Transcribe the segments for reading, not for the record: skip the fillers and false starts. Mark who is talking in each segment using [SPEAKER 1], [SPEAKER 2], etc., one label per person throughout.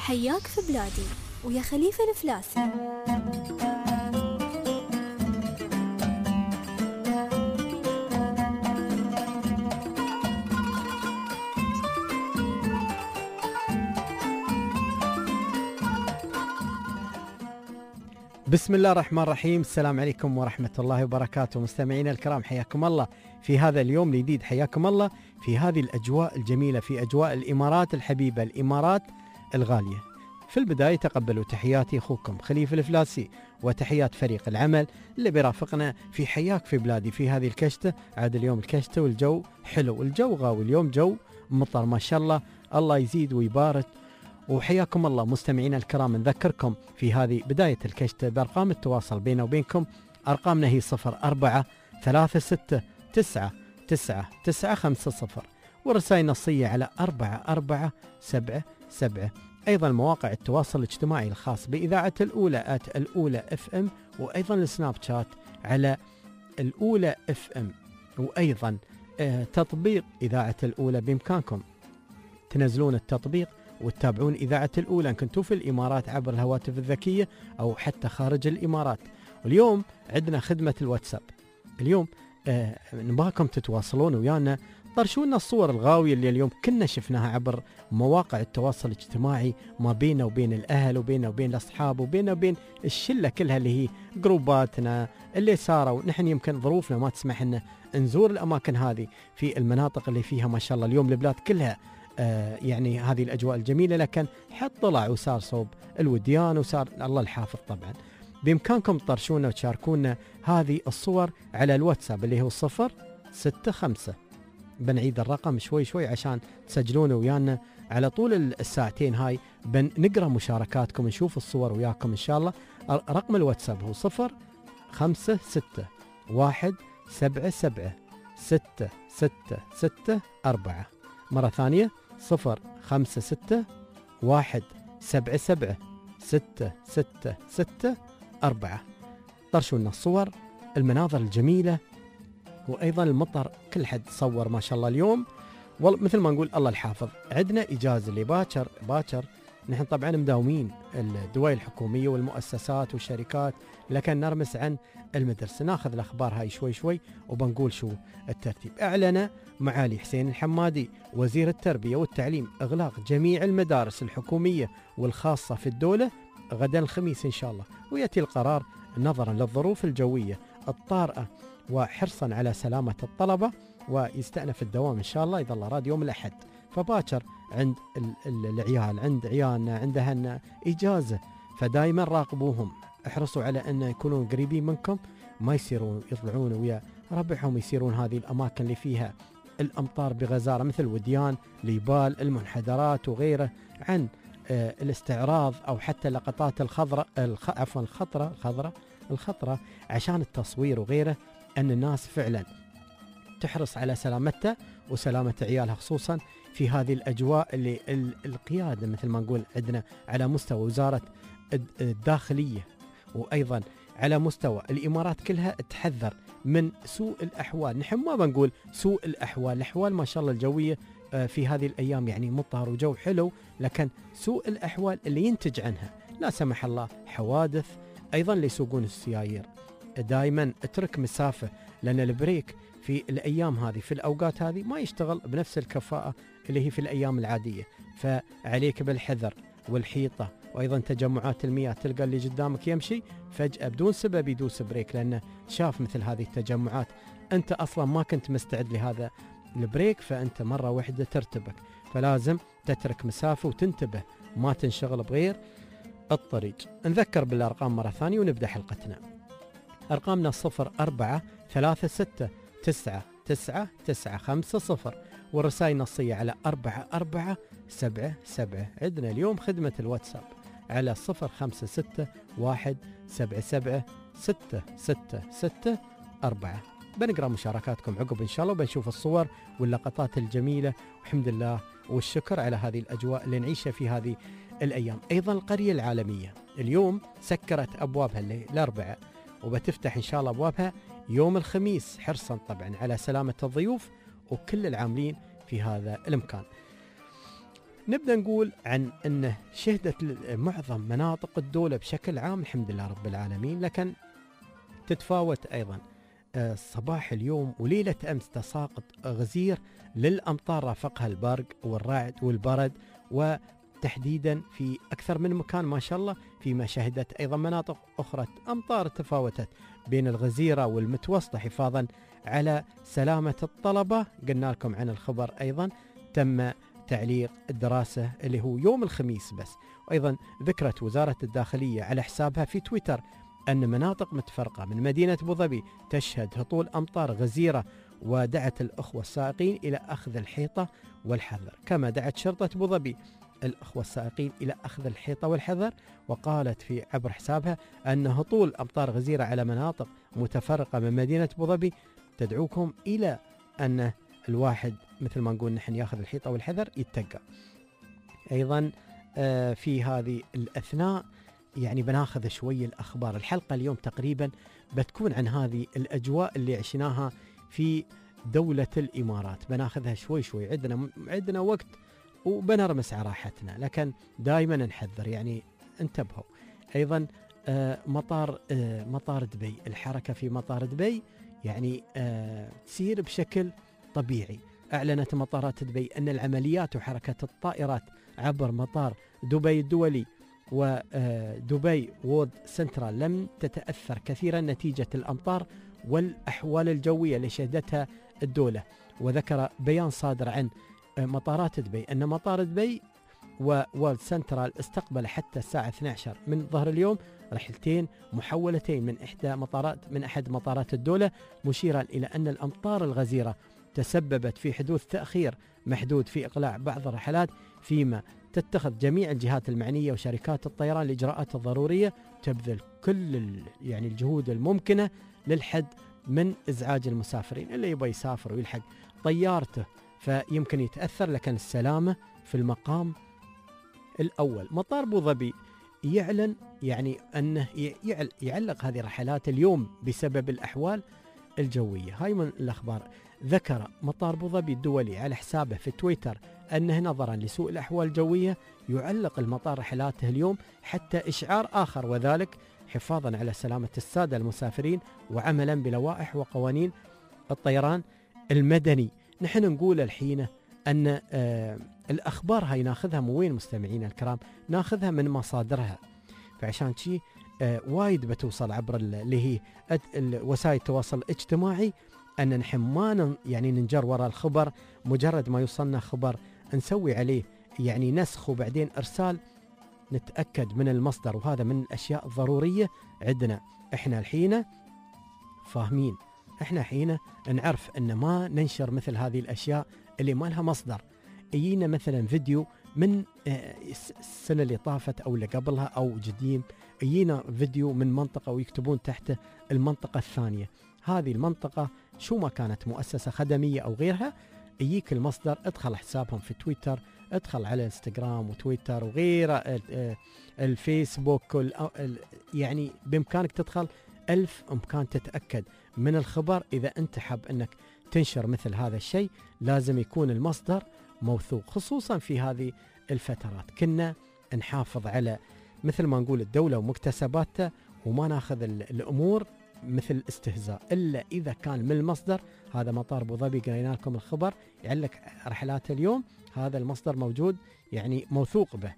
[SPEAKER 1] حياك في بلادي ويا خليفة الفلاسي.
[SPEAKER 2] بسم الله الرحمن الرحيم. السلام عليكم ورحمة الله وبركاته. مستمعينا الكرام، حياكم الله في هذا اليوم الجديد، حياكم الله في هذه الأجواء الجميلة، في أجواء الإمارات الحبيبة، الإمارات الغالية. في البداية تقبلوا تحياتي أخوكم خليفة الفلاسي، وتحيات فريق العمل اللي بيرافقنا في حياك في بلادي في هذه الكشتة. عاد اليوم الكشتة والجو حلو، الجو غاوي، اليوم جو مطر ما شاء الله، الله يزيد ويبارك. وحياكم الله مستمعينا الكرام. نذكركم في هذه بداية الكشتة بأرقام التواصل بيننا وبينكم. أرقامنا هي 04-36999950، والرسائل نصية على 4477. أيضا مواقع التواصل الاجتماعي الخاص بإذاعة الأولى @الأولى FM، وأيضا السناب شات على الأولى FM، وأيضا تطبيق إذاعة الأولى. بإمكانكم تنزلون التطبيق وتتابعون إذاعة الأولى إن كنتوا في الإمارات عبر الهواتف الذكية أو حتى خارج الإمارات. واليوم عندنا خدمة الواتساب. اليوم نبغاكم تتواصلون ويانا، طرشونا الصور الغاوية اللي اليوم كنا شفناها عبر مواقع التواصل الاجتماعي ما بيننا وبين الأهل، وبيننا وبين الأصحاب، وبيننا وبين الشلة كلها اللي هي جروباتنا اللي صاروا. نحن يمكن ظروفنا ما تسمح لنا نزور الأماكن هذه في المناطق اللي فيها ما شاء الله اليوم البلاد كلها يعني هذه الأجواء الجميلة، لكن حد طلع وصار صوب الوديان وصار الله الحافظ. طبعا بإمكانكم تطرشونا وتشاركونا هذه الصور على الواتساب اللي هو 065. بنعيد الرقم شوي شوي عشان تسجلون ويانا على طول الساعتين هاي، بنقرأ مشاركاتكم، نشوف الصور وياكم إن شاء الله. رقم الواتساب هو 0561776664. مرة ثانية 0561776664. طرشوا لنا الصور، المناظر الجميلة، وأيضا المطر. كل حد صور ما شاء الله اليوم، والله مثل ما نقول الله الحافظ. عندنا إجازة اللي باكر نحن طبعا مداومين الدوائر الحكومية والمؤسسات والشركات، لكن نرمس عن المدرسة. ناخذ الأخبار هاي شوي شوي وبنقول شو الترتيب. أعلن معالي حسين الحمادي وزير التربية والتعليم إغلاق جميع المدارس الحكومية والخاصة في الدولة غدا الخميس إن شاء الله، ويأتي القرار نظرا للظروف الجوية الطارئة وحرصا على سلامة الطلبة، ويستأنف الدوام إن شاء الله إذا الله راد يوم الأحد. فباكر عند العيال، عند عيالنا، عند أهلنا إجازة، فدايما راقبوهم، احرصوا على أن يكونوا قريبين منكم، ما يصيرون يطلعون ويا ربعهم يصيرون هذه الأماكن اللي فيها الأمطار بغزارة، مثل وديان، ليبال، المنحدرات وغيره، عن الاستعراض أو حتى لقطات الخضرة عشان التصوير وغيره. أن الناس فعلا تحرص على سلامتها وسلامة عيالها، خصوصا في هذه الأجواء اللي القيادة مثل ما نقول عندنا على مستوى وزارة الداخلية وأيضا على مستوى الإمارات كلها تحذر من سوء الأحوال. نحن ما بنقول سوء الأحوال ما شاء الله الجوية في هذه الأيام يعني مطر وجو حلو، لكن سوء الأحوال اللي ينتج عنها لا سمح الله حوادث. أيضا اللي يسوقون السيايير دائما اترك مسافة، لأن البريك في الأيام هذه في الأوقات هذه ما يشتغل بنفس الكفاءة اللي هي في الأيام العادية، فعليك بالحذر والحيطة. وأيضا تجمعات المياه، تلقى اللي قدامك يمشي فجأة بدون سبب يدوس بريك، لأنه شاف مثل هذه التجمعات أنت أصلا ما كنت مستعد لهذا البريك، فأنت مرة واحدة ترتبك. فلازم تترك مسافة وتنتبه، ما تنشغل بغير الطريق. نذكر بالأرقام مرة ثانية ونبدأ حلقتنا. أرقامنا 04-36999950، والرسائل نصية على 4477. عندنا اليوم خدمة الواتساب على 0561776664. بنقرأ مشاركاتكم عقب إن شاء الله، وبنشوف الصور واللقطات الجميلة، والحمد لله والشكر على هذه الأجواء اللي نعيشها في هذه الأيام. أيضا القرية العالمية اليوم سكرت أبوابها الأربعاء، وبتفتح إن شاء الله أبوابها يوم الخميس، حرصا طبعا على سلامة الضيوف وكل العاملين في هذا المكان. نبدأ نقول عن أنه شهدت معظم مناطق الدولة بشكل عام الحمد لله رب العالمين، لكن تتفاوت أيضا صباح اليوم وليلة أمس تساقط غزير للأمطار رافقها البرق والرعد والبرد، وتحديدا في أكثر من مكان ما شاء الله، فيما شهدت أيضا مناطق أخرى أمطار تفاوتت بين الغزيرة والمتوسطة حفاظا على سلامة الطلبة. قلنا لكم عن الخبر أيضا تم تعليق الدراسة اللي هو يوم الخميس بس. وأيضا ذكرت وزارة الداخلية على حسابها في تويتر أن مناطق متفرقة من مدينة أبو ظبي تشهد هطول أمطار غزيرة، ودعت الأخوة السائقين إلى أخذ الحيطة والحذر. كما دعت شرطة أبو ظبي الأخوة السائقين إلى أخذ الحيطة والحذر، وقالت في عبر حسابها أن هطول أمطار غزيرة على مناطق متفرقة من مدينة أبو ظبي تدعوكم إلى أن الواحد مثل ما نقول نحن ياخذ الحيطة والحذر يتقى. أيضا في هذه الأثناء يعني بناخذ شوي الأخبار. الحلقة اليوم تقريبا بتكون عن هذه الأجواء اللي عشناها في دولة الإمارات، بناخذها شوي شوي، عندنا وقت وبنرمس على راحتنا، لكن دائما نحذر يعني انتبهوا. أيضا مطار دبي، الحركة في مطار دبي يعني تسير بشكل طبيعي. أعلنت مطارات دبي أن العمليات وحركة الطائرات عبر مطار دبي الدولي ودبي وورد سنترال لم تتأثر كثيرا نتيجة الأمطار والأحوال الجوية اللي شهدتها الدولة. وذكر بيان صادر عن مطارات دبي أن مطار دبي وورد سنترال استقبل حتى الساعة 12 من ظهر اليوم رحلتين محولتين من أحد مطارات الدولة، مشيرا إلى أن الأمطار الغزيرة تسببت في حدوث تأخير محدود في إقلاع بعض الرحلات، فيما تتخذ جميع الجهات المعنية وشركات الطيران الإجراءات الضرورية، تبذل كل يعني الجهود الممكنة للحد من إزعاج المسافرين اللي يبغى يسافر ويلحق طيارته فيمكن يتأثر، لكن السلامة في المقام الأول. مطار أبو ظبي يعلن يعني أنه يعلق هذه الرحلات اليوم بسبب الأحوال الجوية. هاي من الأخبار. ذكر مطار أبو ظبي الدولي على حسابه في تويتر أنه نظرا لسوء الأحوال الجوية يعلق المطار رحلاته اليوم حتى إشعار آخر، وذلك حفاظا على سلامة السادة المسافرين وعملا بلوائح وقوانين الطيران المدني. نحن نقول الحين أن الأخبار هاي ناخذها من وين مستمعينا الكرام؟ ناخذها من مصادرها، فعشان شي وايد بتوصل عبر اللي هي وسائل التواصل الاجتماعي، أن نحن ما يعني ننجر وراء الخبر، مجرد ما يوصلنا خبر نسوي عليه يعني نسخ وبعدين إرسال، نتأكد من المصدر، وهذا من الأشياء الضرورية عندنا. إحنا الحين فاهمين، إحنا الحين نعرف أن ما ننشر مثل هذه الأشياء اللي ما لها مصدر. يجينا مثلا فيديو من السنة اللي طافت أو اللي قبلها أو قديم، يجينا فيديو من منطقة ويكتبون تحته المنطقة الثانية، هذه المنطقة شو ما كانت مؤسسة خدمية أو غيرها، يجيك المصدر، ادخل حسابهم في تويتر، ادخل على انستغرام وتويتر وغيره، الفيسبوك يعني بإمكانك تدخل 1000 إمكان تتأكد من الخبر. إذا أنت حاب أنك تنشر مثل هذا الشيء لازم يكون المصدر موثوق، خصوصا في هذه الفترات. كنا نحافظ على مثل ما نقول الدولة ومكتسباتها، وما ناخذ الأمور مثل استهزاء إلا إذا كان من المصدر. هذا مطار أبو ظبي قرينا لكم الخبر يعلق رحلات اليوم، هذا المصدر موجود يعني موثوق به.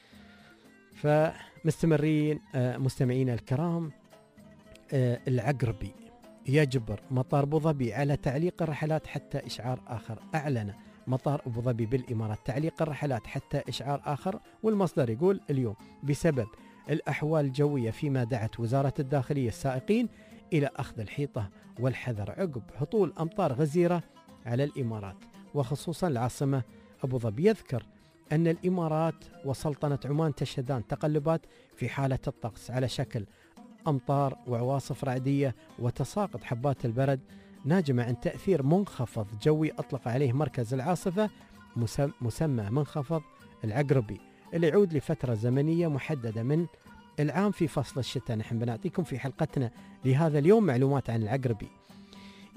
[SPEAKER 2] فمستمرين مستمعين الكرام، العقربي يجبر مطار أبو ظبي على تعليق الرحلات حتى إشعار آخر. أعلن مطار أبو ظبي بالإمارات تعليق الرحلات حتى إشعار آخر، والمصدر يقول اليوم بسبب الأحوال الجوية، فيما دعت وزارة الداخلية السائقين إلى أخذ الحيطة والحذر عقب هطول أمطار غزيرة على الإمارات وخصوصا العاصمة أبو ظبي. يذكر أن الإمارات وسلطنة عمان تشهدان تقلبات في حالة الطقس على شكل أمطار وعواصف رعدية وتساقط حبات البرد، ناجمة عن تأثير منخفض جوي أطلق عليه مركز العاصفة مسمى منخفض العقربي، اللي يعود لفترة زمنية محددة من العام في فصل الشتاء. نحن بنعطيكم في حلقتنا لهذا اليوم معلومات عن العقربي.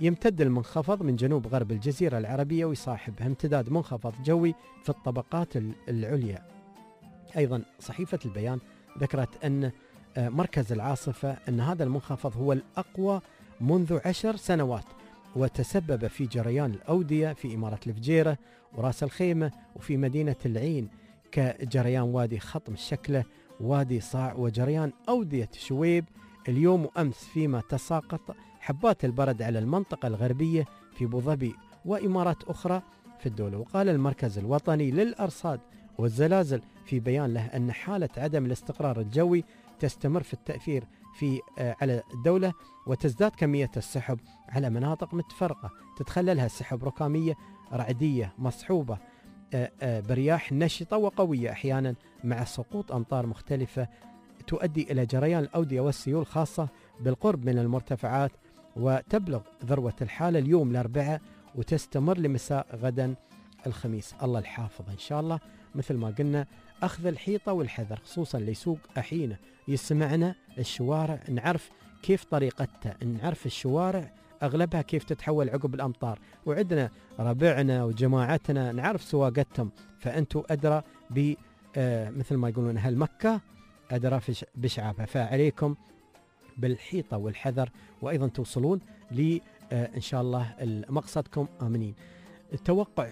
[SPEAKER 2] يمتد المنخفض من جنوب غرب الجزيرة العربية ويصاحبها امتداد منخفض جوي في الطبقات العليا. أيضا صحيفة البيان ذكرت أن مركز العاصفة أن هذا المنخفض هو الأقوى منذ 10 سنوات، وتسبب في جريان الأودية في إمارة الفجيرة وراس الخيمة وفي مدينة العين، كجريان وادي خطم الشكلة، وادي صاع، وجريان أودية شويب اليوم وأمس، فيما تساقط حبات البرد على المنطقة الغربية في أبو ظبي وإمارات أخرى في الدولة. وقال المركز الوطني للأرصاد والزلازل في بيان له أن حالة عدم الاستقرار الجوي تستمر في التأثير على الدولة، وتزداد كمية السحب على مناطق متفرقة تتخللها سحب ركامية رعدية مصحوبة برياح نشطة وقوية أحيانا مع سقوط أمطار مختلفة تؤدي إلى جريان الأودية والسيول خاصة بالقرب من المرتفعات، وتبلغ ذروة الحالة اليوم الأربعاء وتستمر لمساء غدا الخميس. الله الحافظ إن شاء الله. مثل ما قلنا أخذ الحيطة والحذر، خصوصا ليسوق أحينه يسمعنا الشوارع، نعرف كيف طريقتها، نعرف الشوارع أغلبها كيف تتحول عقب الأمطار، وعندنا ربعنا وجماعتنا نعرف سواقتهم، فأنتوا أدرى مثل ما يقولون أهل مكة أدرى بشعابها، فعليكم بالحيطة والحذر، وأيضا توصلون إن شاء الله مقصدكم آمنين. التوقع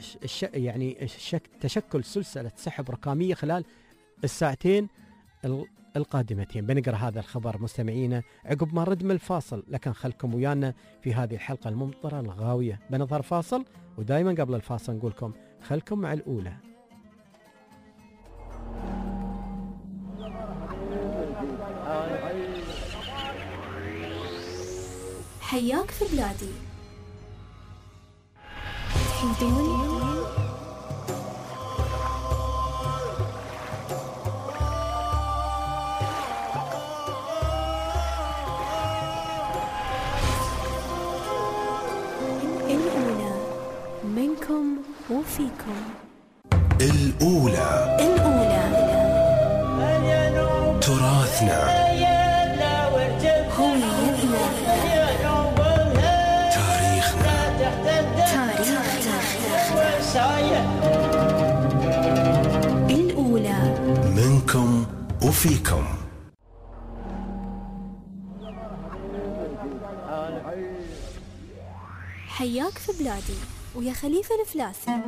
[SPEAKER 2] تشكل سلسلة سحب ركامية خلال الساعتين القادمتين. بنقرأ هذا الخبر مستمعينا عقب ما نرد من الفاصل، لكن خلكم ويانا في هذه الحلقة الممطرة الغاوية. بنظهر فاصل، ودائما قبل الفاصل نقولكم خلكم مع الأولى.
[SPEAKER 1] حياك في بلادي. تحبون الأولى منكم وفيكم.
[SPEAKER 3] الأولى تراثنا،
[SPEAKER 1] هويتنا،
[SPEAKER 3] تاريخنا.
[SPEAKER 1] الأولى
[SPEAKER 3] منكم وفيكم.
[SPEAKER 1] حياك في بلادي ويا خليفة الفلاسي.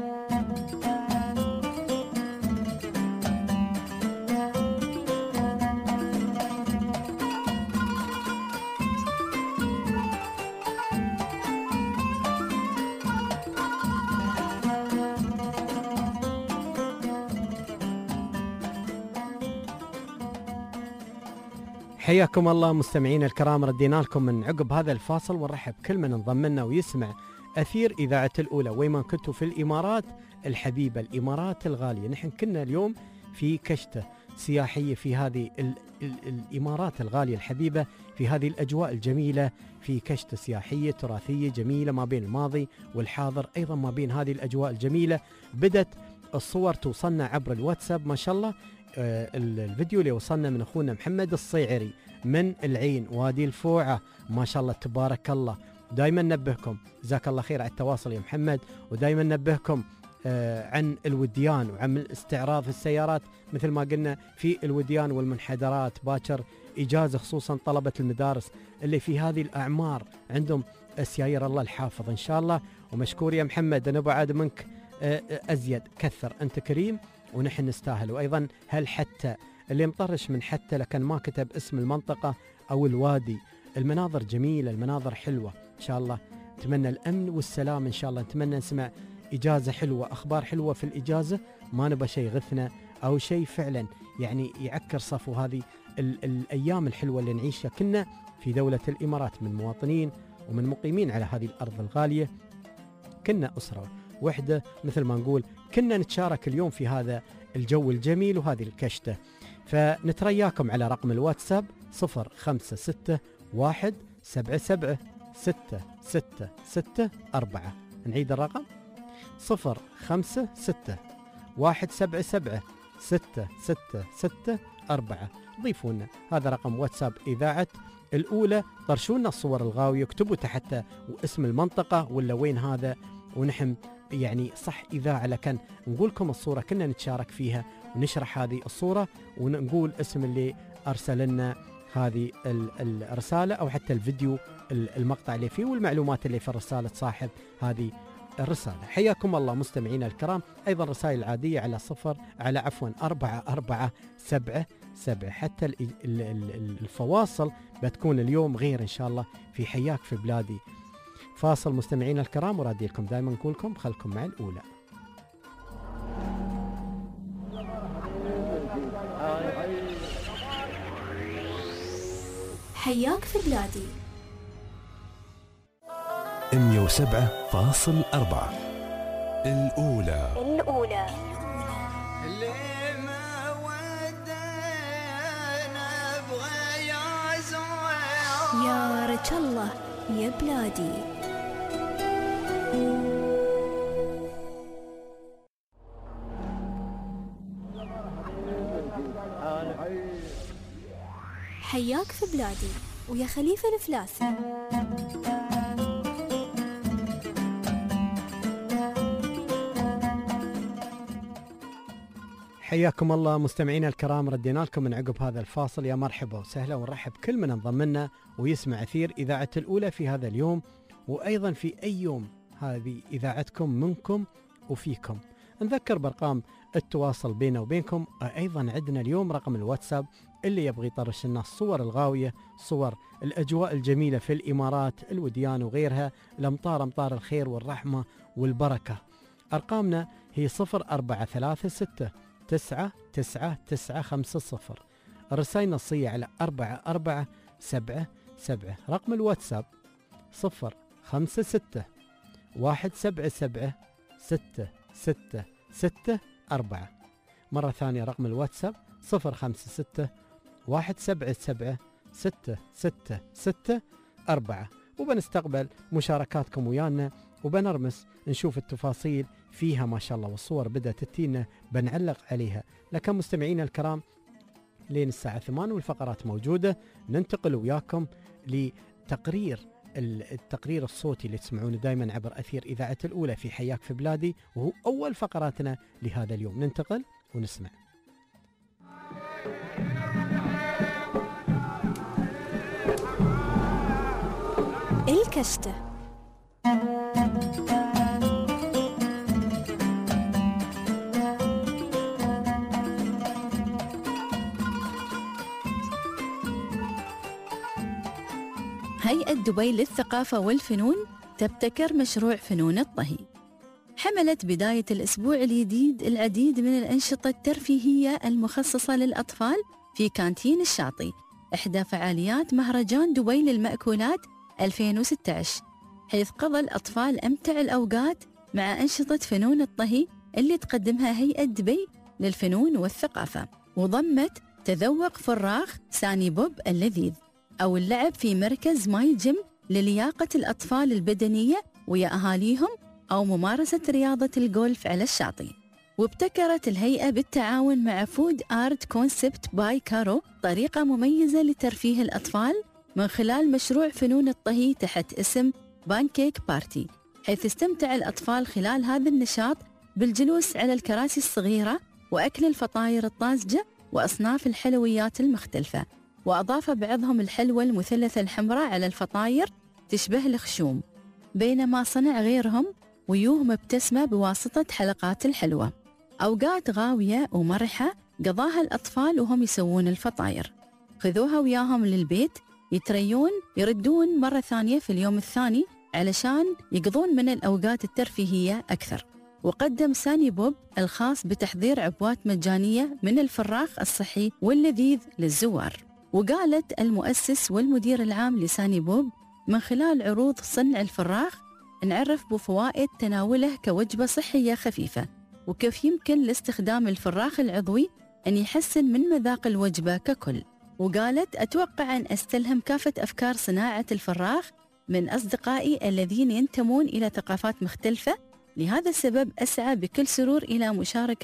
[SPEAKER 2] حياكم الله مستمعين الكرام، ردينا لكم من عقب هذا الفاصل، ونرحب كل من انضم لنا ويسمع أثير إذاعة الأولى وين كنتوا في الإمارات الحبيبة، الإمارات الغالية. نحن كنا اليوم في كشتة سياحية في هذه الإمارات الغالية الحبيبة، في هذه الأجواء الجميلة، في كشتة سياحية تراثية جميلة ما بين الماضي والحاضر، أيضا ما بين هذه الأجواء الجميلة. بدت الصور توصلنا عبر الواتساب ما شاء الله. الفيديو اللي وصلنا من أخونا محمد الصيعري من العين وادي الفوعة، ما شاء الله تبارك الله. دائما نبهكم، جزاك الله خير على التواصل يا محمد، ودائما نبهكم عن الوديان وعن استعراض السيارات مثل ما قلنا في الوديان والمنحدرات. باكر إجازة خصوصا طلبة المدارس اللي في هذه الأعمار عندهم السيايير، الله الحافظ إن شاء الله. ومشكور يا محمد، أنا بعد منك أزيد، كثر، أنت كريم ونحن نستاهل. وأيضا هل حتى اللي مطرش من حتى لكن ما كتب اسم المنطقة أو الوادي، المناظر جميلة، المناظر حلوة إن شاء الله. نتمنى الأمن والسلام إن شاء الله، نتمنى نسمع إجازة حلوة، أخبار حلوة في الإجازة، ما نبى شيء غثنا أو شيء فعلا يعني يعكر صفو هذه الأيام الحلوة اللي نعيشها. كنا في دولة الإمارات من مواطنين ومن مقيمين على هذه الأرض الغالية، كنا أسرة وحدة مثل ما نقول، كنا نتشارك اليوم في هذا الجو الجميل وهذه الكشتة. فنترياكم على رقم الواتساب 0561776664. نعيد الرقم 0561776664. ضيفوا لنا. هذا رقم واتساب إذاعة الأولى. طرشوا لنا الصور الغاوية، اكتبوا تحتها واسم المنطقة ولا وين هذا، ونحن يعني صح إذاعة لكن نقول لكم الصورة كنا نتشارك فيها ونشرح هذه الصورة ونقول اسم اللي أرسل لنا هذه الرسالة أو حتى الفيديو المقطع اللي فيه والمعلومات اللي في رسالة صاحب هذه الرسالة. حياكم الله مستمعينا الكرام. أيضا رسائل عادية على 4477. حتى الفواصل بتكون اليوم غير إن شاء الله في حياك في بلادي. فاصل مستمعينا الكرام، ورادي لكم دائما نقول لكم خلكم مع الأولى.
[SPEAKER 1] حياك في بلادي
[SPEAKER 3] 107.4 الأولى.
[SPEAKER 1] يا رج الله يا بلادي. حياك في بلادي ويا خليفة الفلاسي.
[SPEAKER 2] حياكم الله مستمعينا الكرام، ردينا لكم من عقب هذا الفاصل. يا مرحبا وسهلا ونرحب كل من انضم لنا ويسمع أثير إذاعة الأولى في هذا اليوم وأيضا في أي يوم. هذه إذاعتكم منكم وفيكم. نذكر بأرقام التواصل بيننا وبينكم. أيضا عندنا اليوم رقم الواتساب اللي يبغي يطرش لنا الصور الغاوية، صور الأجواء الجميلة في الإمارات، الوديان وغيرها، الأمطار أمطار الخير والرحمة والبركة. أرقامنا هي 0436 الرسائل نصية على 4477. رقم الواتساب 0561776664. مرة ثانية رقم الواتساب 0561776664. وبنستقبل مشاركاتكم ويانا وبنرمس نشوف التفاصيل فيها ما شاء الله، والصور بدأت تتينا بنعلق عليها. لكن مستمعينا الكرام لين الساعة 8 والفقرات موجودة. ننتقل وياكم لتقرير التقرير الصوتي اللي تسمعونه دائما عبر أثير إذاعة الأولى في حياك في بلادي، وهو أول فقراتنا لهذا اليوم. ننتقل ونسمع.
[SPEAKER 1] الكشتة.
[SPEAKER 4] هيئة دبي للثقافة والفنون تبتكر مشروع فنون الطهي. حملت بداية الأسبوع الجديد العديد من الأنشطة الترفيهية المخصصة للأطفال في كانتين الشاطئ، إحدى فعاليات مهرجان دبي للمأكولات 2016، حيث قضى الأطفال أمتع الأوقات مع أنشطة فنون الطهي اللي تقدمها هيئة دبي للفنون والثقافة، وضمت تذوق فراخ ساني بوب اللذيذ، أو اللعب في مركز ماي جيم للياقة الأطفال البدنية ويا أهاليهم، أو ممارسة رياضة الجولف على الشاطئ. وابتكرت الهيئة بالتعاون مع فود آرت كونسبت باي كارو طريقة مميزة لترفيه الأطفال من خلال مشروع فنون الطهي تحت اسم بانكيك بارتي، حيث استمتع الأطفال خلال هذا النشاط بالجلوس على الكراسي الصغيرة وأكل الفطاير الطازجة وأصناف الحلويات المختلفة. وأضاف بعضهم الحلوى المثلثة الحمراء على الفطاير تشبه الخشوم، بينما صنع غيرهم وجوه مبتسمة بواسطة حلقات الحلوى. أوقات غاوية ومرحة قضاها الأطفال وهم يسوون الفطاير، خذوها وياهم للبيت يتريون يردون مرة ثانية في اليوم الثاني علشان يقضون من الأوقات الترفيهية أكثر. وقدم ساني بوب الخاص بتحضير عبوات مجانية من الفراخ الصحي واللذيذ للزوار. وقالت المؤسس والمدير العام لساني بوب: من خلال عروض صنع الفراخ نعرف بفوائد تناوله كوجبة صحية خفيفة، وكيف يمكن لاستخدام الفراخ العضوي أن يحسن من مذاق الوجبة ككل. وقالت: أتوقع أن أستلهم كافة أفكار صناعة الفراخ من أصدقائي الذين ينتمون إلى ثقافات مختلفة، لهذا السبب أسعى بكل سرور إلى مشاركة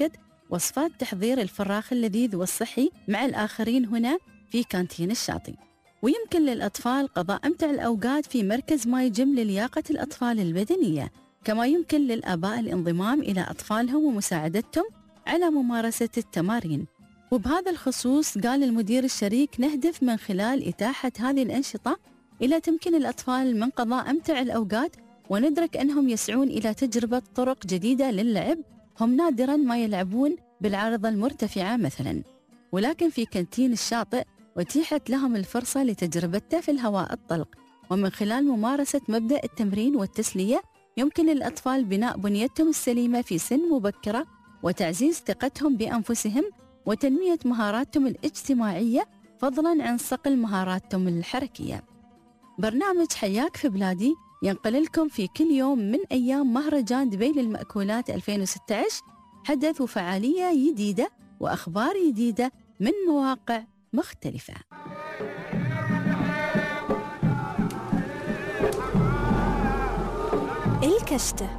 [SPEAKER 4] وصفات تحضير الفراخ اللذيذ والصحي مع الآخرين هنا في كانتين الشاطئ. ويمكن للأطفال قضاء أمتع الأوقات في مركز ماي جيم للياقة الأطفال البدنية، كما يمكن للآباء الانضمام إلى أطفالهم ومساعدتهم على ممارسة التمارين. وبهذا الخصوص قال المدير الشريك نهدف من خلال إتاحة هذه الأنشطة إلى تمكين الأطفال من قضاء أمتع الأوقات، وندرك أنهم يسعون إلى تجربة طرق جديدة للعب هم نادراً ما يلعبون بالعارضة المرتفعة مثلاً، ولكن في كانتين الشاطئ أتيحت لهم الفرصة لتجربته في الهواء الطلق. ومن خلال ممارسة مبدأ التمرين والتسلية يمكن للأطفال بناء بنيتهم السليمة في سن مبكرة وتعزيز ثقتهم بأنفسهم وتنمية مهاراتهم الاجتماعية فضلاً عن صقل مهاراتهم الحركية. برنامج حياك في بلادي ينقل لكم في كل يوم من أيام مهرجان دبي للمأكولات 2016 حدث وفعالية جديدة وأخبار جديدة من مواقع مختلفة.
[SPEAKER 1] الكشتة.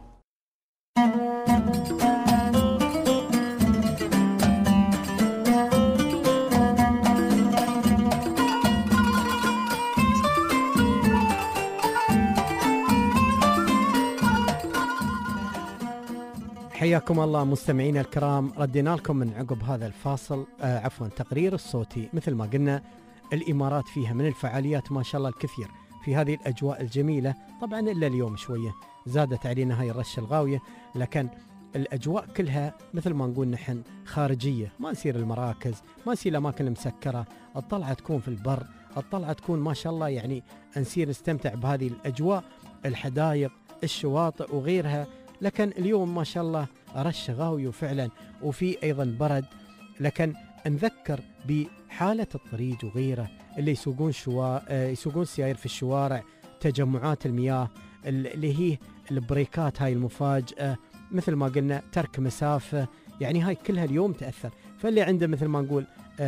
[SPEAKER 2] حياكم الله مستمعينا الكرام، ردينا لكم من عقب هذا الفاصل تقرير الصوتي. مثل ما قلنا الإمارات فيها من الفعاليات ما شاء الله الكثير في هذه الأجواء الجميلة. طبعا إلا اليوم شوية زادت علينا هاي الرشة الغاوية، لكن الأجواء كلها مثل ما نقول نحن خارجية، ما نسير المراكز، ما نسير الأماكن المسكرة، الطلعة تكون في البر، الطلعة تكون ما شاء الله يعني نسير نستمتع بهذه الأجواء، الحدائق، الشواطئ وغيرها. لكن اليوم ما شاء الله رش غاوي وفعلا وفي أيضا برد، لكن نذكر بحالة الطريق وغيره اللي يسوقون سيايير في الشوارع، تجمعات المياه اللي هي البريكات هاي المفاجئة، مثل ما قلنا ترك مسافة، يعني هاي كلها اليوم تأثر. فاللي عنده مثل ما نقول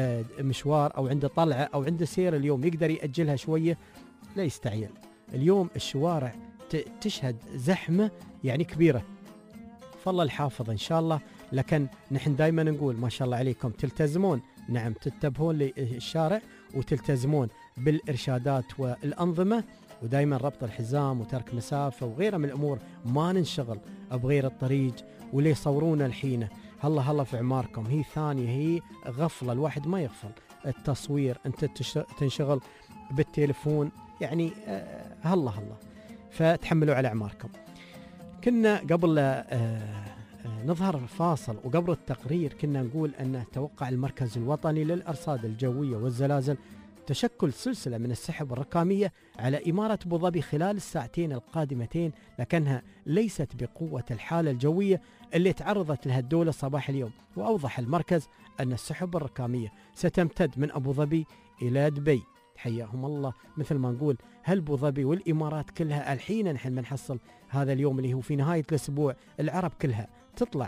[SPEAKER 2] مشوار أو عنده طلعة أو عنده سير اليوم يقدر يأجلها شوية، لا يستعجل. اليوم الشوارع تشهد زحمة يعني كبيرة، فالله الحافظ إن شاء الله. لكن نحن دائما نقول ما شاء الله عليكم تلتزمون، نعم تتبهون للشارع وتلتزمون بالإرشادات والأنظمة، ودائما ربط الحزام وترك مسافة وغيرها من الأمور، ما ننشغل بغير الطريق. واللي يصورون الحين هلا في عماركم هي ثانية، هي غفلة، الواحد ما يغفل التصوير، أنت تنشغل بالتليفون يعني هلا فتحملوا على أعماركم. كنا قبل نظهر فاصل وقبل التقرير كنا نقول أن توقع المركز الوطني للأرصاد الجوية والزلازل تشكل سلسلة من السحب الركامية على إمارة أبو ظبي خلال الساعتين القادمتين، لكنها ليست بقوة الحالة الجوية اللي تعرضت لها الدولة صباح اليوم. وأوضح المركز أن السحب الركامية ستمتد من أبو ظبي إلى دبي، حياهم الله. مثل ما نقول هل أبو ظبي والإمارات كلها الحين نحن بنحصل هذا اليوم اللي هو في نهاية الأسبوع العرب كلها تطلع،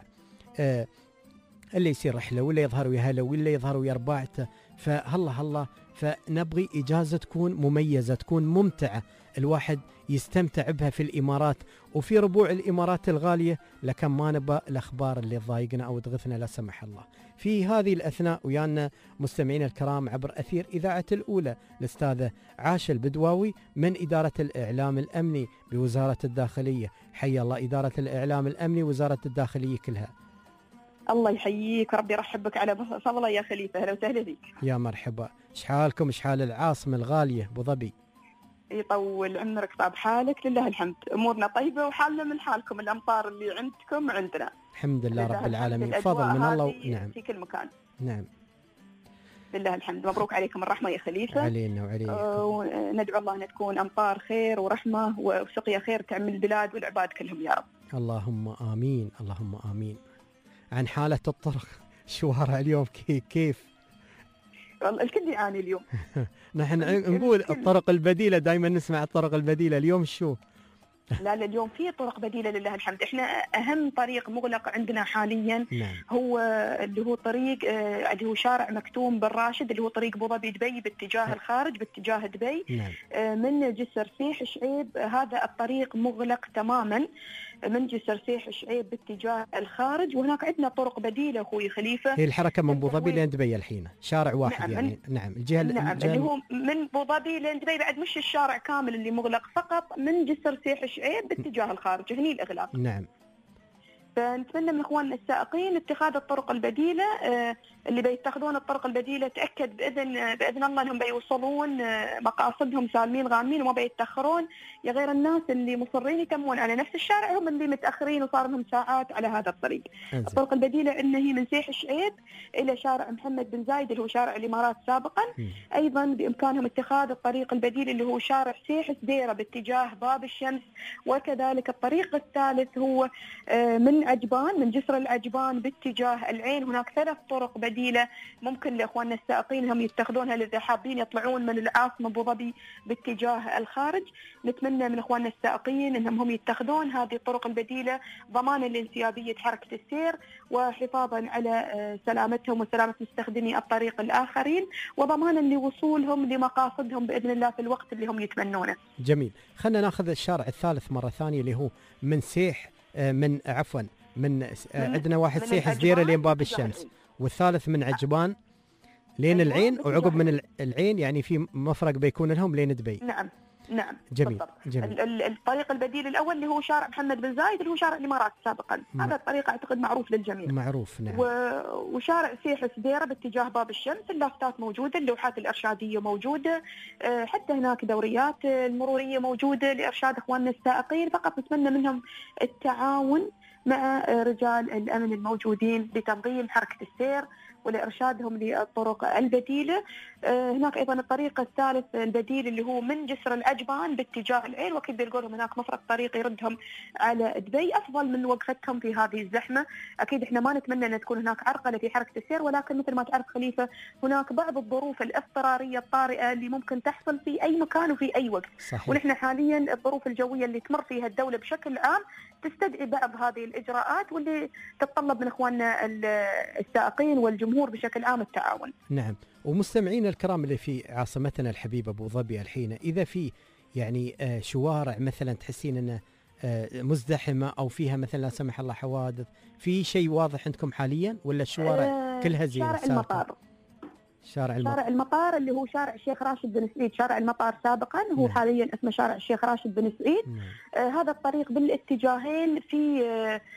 [SPEAKER 2] اللي يصير رحلة واللي يظهر ويا هلا واللي يظهر ويا رباعته، فهلا فنبغي إجازة تكون مميزة، تكون ممتعة، الواحد يستمتع بها في الإمارات وفي ربوع الإمارات الغالية. لكن ما نبى الأخبار اللي تضايقنا أو تغثنا لا سمح الله. في هذه الأثناء ويانا مستمعين الكرام عبر أثير إذاعة الأولى الأستاذة عاشة البدواوي من إدارة الإعلام الأمني بوزارة الداخلية. حيا الله إدارة الإعلام الأمني وزارة الداخلية كلها.
[SPEAKER 5] الله يحييك وربي يرحبك على فضله يا خليفة. أهلا وسهلا فيك.
[SPEAKER 2] يا مرحبا. شحالكم، شحال العاصمة الغالية أبو ظبي؟
[SPEAKER 5] يطول عمرك، طاب حالك، لله الحمد، أمورنا طيبة وحالنا من حالكم، الأمطار اللي عندكم عندنا
[SPEAKER 2] الحمد لله رب العالمين، فضل من الله. نعم
[SPEAKER 5] في كل مكان.
[SPEAKER 2] نعم
[SPEAKER 5] لله الحمد، مبروك عليكم الرحمة يا خليفة.
[SPEAKER 2] علينا وعليكم.
[SPEAKER 5] ندعو الله أن تكون أمطار خير ورحمة وسقيا خير تعم البلاد والعباد كلهم يا رب.
[SPEAKER 2] اللهم آمين اللهم آمين. عن حالة الطرق شوارع اليوم كيف؟
[SPEAKER 5] والله الكل يعاني اليوم.
[SPEAKER 2] نحن نقول الطرق البديلة، دائما نسمع الطرق البديلة، اليوم شو؟
[SPEAKER 5] لا اليوم في طرق بديلة لله الحمد. احنا أهم طريق مغلق عندنا حاليا هو اللي هو طريق اللي هو شارع مكتوم بن راشد، اللي هو طريق أبو ظبي دبي باتجاه الخارج باتجاه دبي. من جسر سيح شعيب هذا الطريق مغلق تماما. من جسر سيح شعيب باتجاه الخارج. وهناك عندنا طرق بديلة أخوي خليفة.
[SPEAKER 2] هي الحركة من أبو ظبي لين دبي الحين شارع واحد
[SPEAKER 5] نعم
[SPEAKER 2] يعني. نعم الجهة
[SPEAKER 5] اللي هو من أبو ظبي لين دبي، بعد مش الشارع كامل اللي مغلق، فقط من جسر سيح شعيب باتجاه الخارج هني الإغلاق.
[SPEAKER 2] نعم.
[SPEAKER 5] فنتمنى من اخواننا السائقين اتخاذ الطرق البديله. اللي بيتخذون الطرق البديله تاكد باذن الله انهم بيوصلون مقاصدهم سالمين غانمين وما بيتاخرون، يا غير الناس اللي مصرين يتمون على نفس الشارع هم اللي متاخرين وصار لهم ساعات على هذا الطريق. الطرق البديله ان هي من سيح شعيب الى شارع محمد بن زايد اللي هو شارع الامارات سابقا. ايضا بامكانهم اتخاذ الطريق البديل اللي هو شارع سيح سديره باتجاه باب الشمس. وكذلك الطريق الثالث هو من عجبان، من جسر العجبان باتجاه العين. هناك 3 طرق بديلة ممكن لإخواننا السائقين هم يتخذونها إذا حابين يطلعون من العاصمة أبو ظبي باتجاه الخارج. نتمنى من إخواننا السائقين أنهم هم يتخذون هذه الطرق البديلة ضمانا لانسيابية حركة السير وحفاظا على سلامتهم وسلامة مستخدمي الطريق الآخرين، وضمانا لوصولهم لمقاصدهم بإذن الله في الوقت اللي هم يتمنونه.
[SPEAKER 2] جميل. خلنا ناخذ الشارع الثالث مرة ثانية اللي هو من سيح من عفوا من عندنا واحد سيح سديره لين باب الشمس، والثالث من عجبان لين العين، وعقب من العين يعني في مفرق بيكون لهم لين دبي.
[SPEAKER 5] نعم
[SPEAKER 2] جميل.
[SPEAKER 5] الطريق البديل الأول اللي هو شارع محمد بن زايد اللي هو شارع الإمارات سابقا. هذا الطريق أعتقد معروف للجميع.
[SPEAKER 2] معروف نعم.
[SPEAKER 5] وشارع سيح سديرة باتجاه باب الشمس اللافتات موجودة، اللوحات الإرشادية موجودة، حتى هناك دوريات المرورية موجودة لإرشاد إخواننا السائقين. فقط نتمنى منهم التعاون مع رجال الأمن الموجودين لتنظيم حركة السير ولإرشادهم للطرق البديلة. هناك أيضا الطريق الثالث البديل اللي هو من جسر العجبان باتجاه العين، وأكيد بيلقون هناك مفرق طريق يردهم على دبي أفضل من وقفتهم في هذه الزحمة. أكيد إحنا ما نتمنى أن تكون هناك عرقلة في حركة السير، ولكن مثل ما تعرف خليفة هناك بعض الظروف الاضطرارية الطارئة اللي ممكن تحصل في أي مكان وفي أي وقت.
[SPEAKER 2] صحيح.
[SPEAKER 5] ونحن حاليا الظروف الجوية اللي تمر فيها الدولة بشكل عام تستدعي بعض هذه الإجراءات واللي تتطلب من إخواننا السائقين والجمهور بشكل عام التعاون.
[SPEAKER 2] نعم. ومستمعين الكرام اللي في عاصمتنا الحبيبة أبو ظبي الحين، إذا في يعني شوارع مثلا تحسين أنه مزدحمة أو فيها مثلا لا سمح الله حوادث، في شيء واضح عندكم حاليا ولا الشوارع كلها زينة؟
[SPEAKER 5] شارع المطار.
[SPEAKER 2] شارع
[SPEAKER 5] المطار اللي هو شارع الشيخ راشد بن سعيد. شارع المطار سابقا هو حاليا اسمه شارع الشيخ راشد بن سعيد. هذا الطريق بالاتجاهين في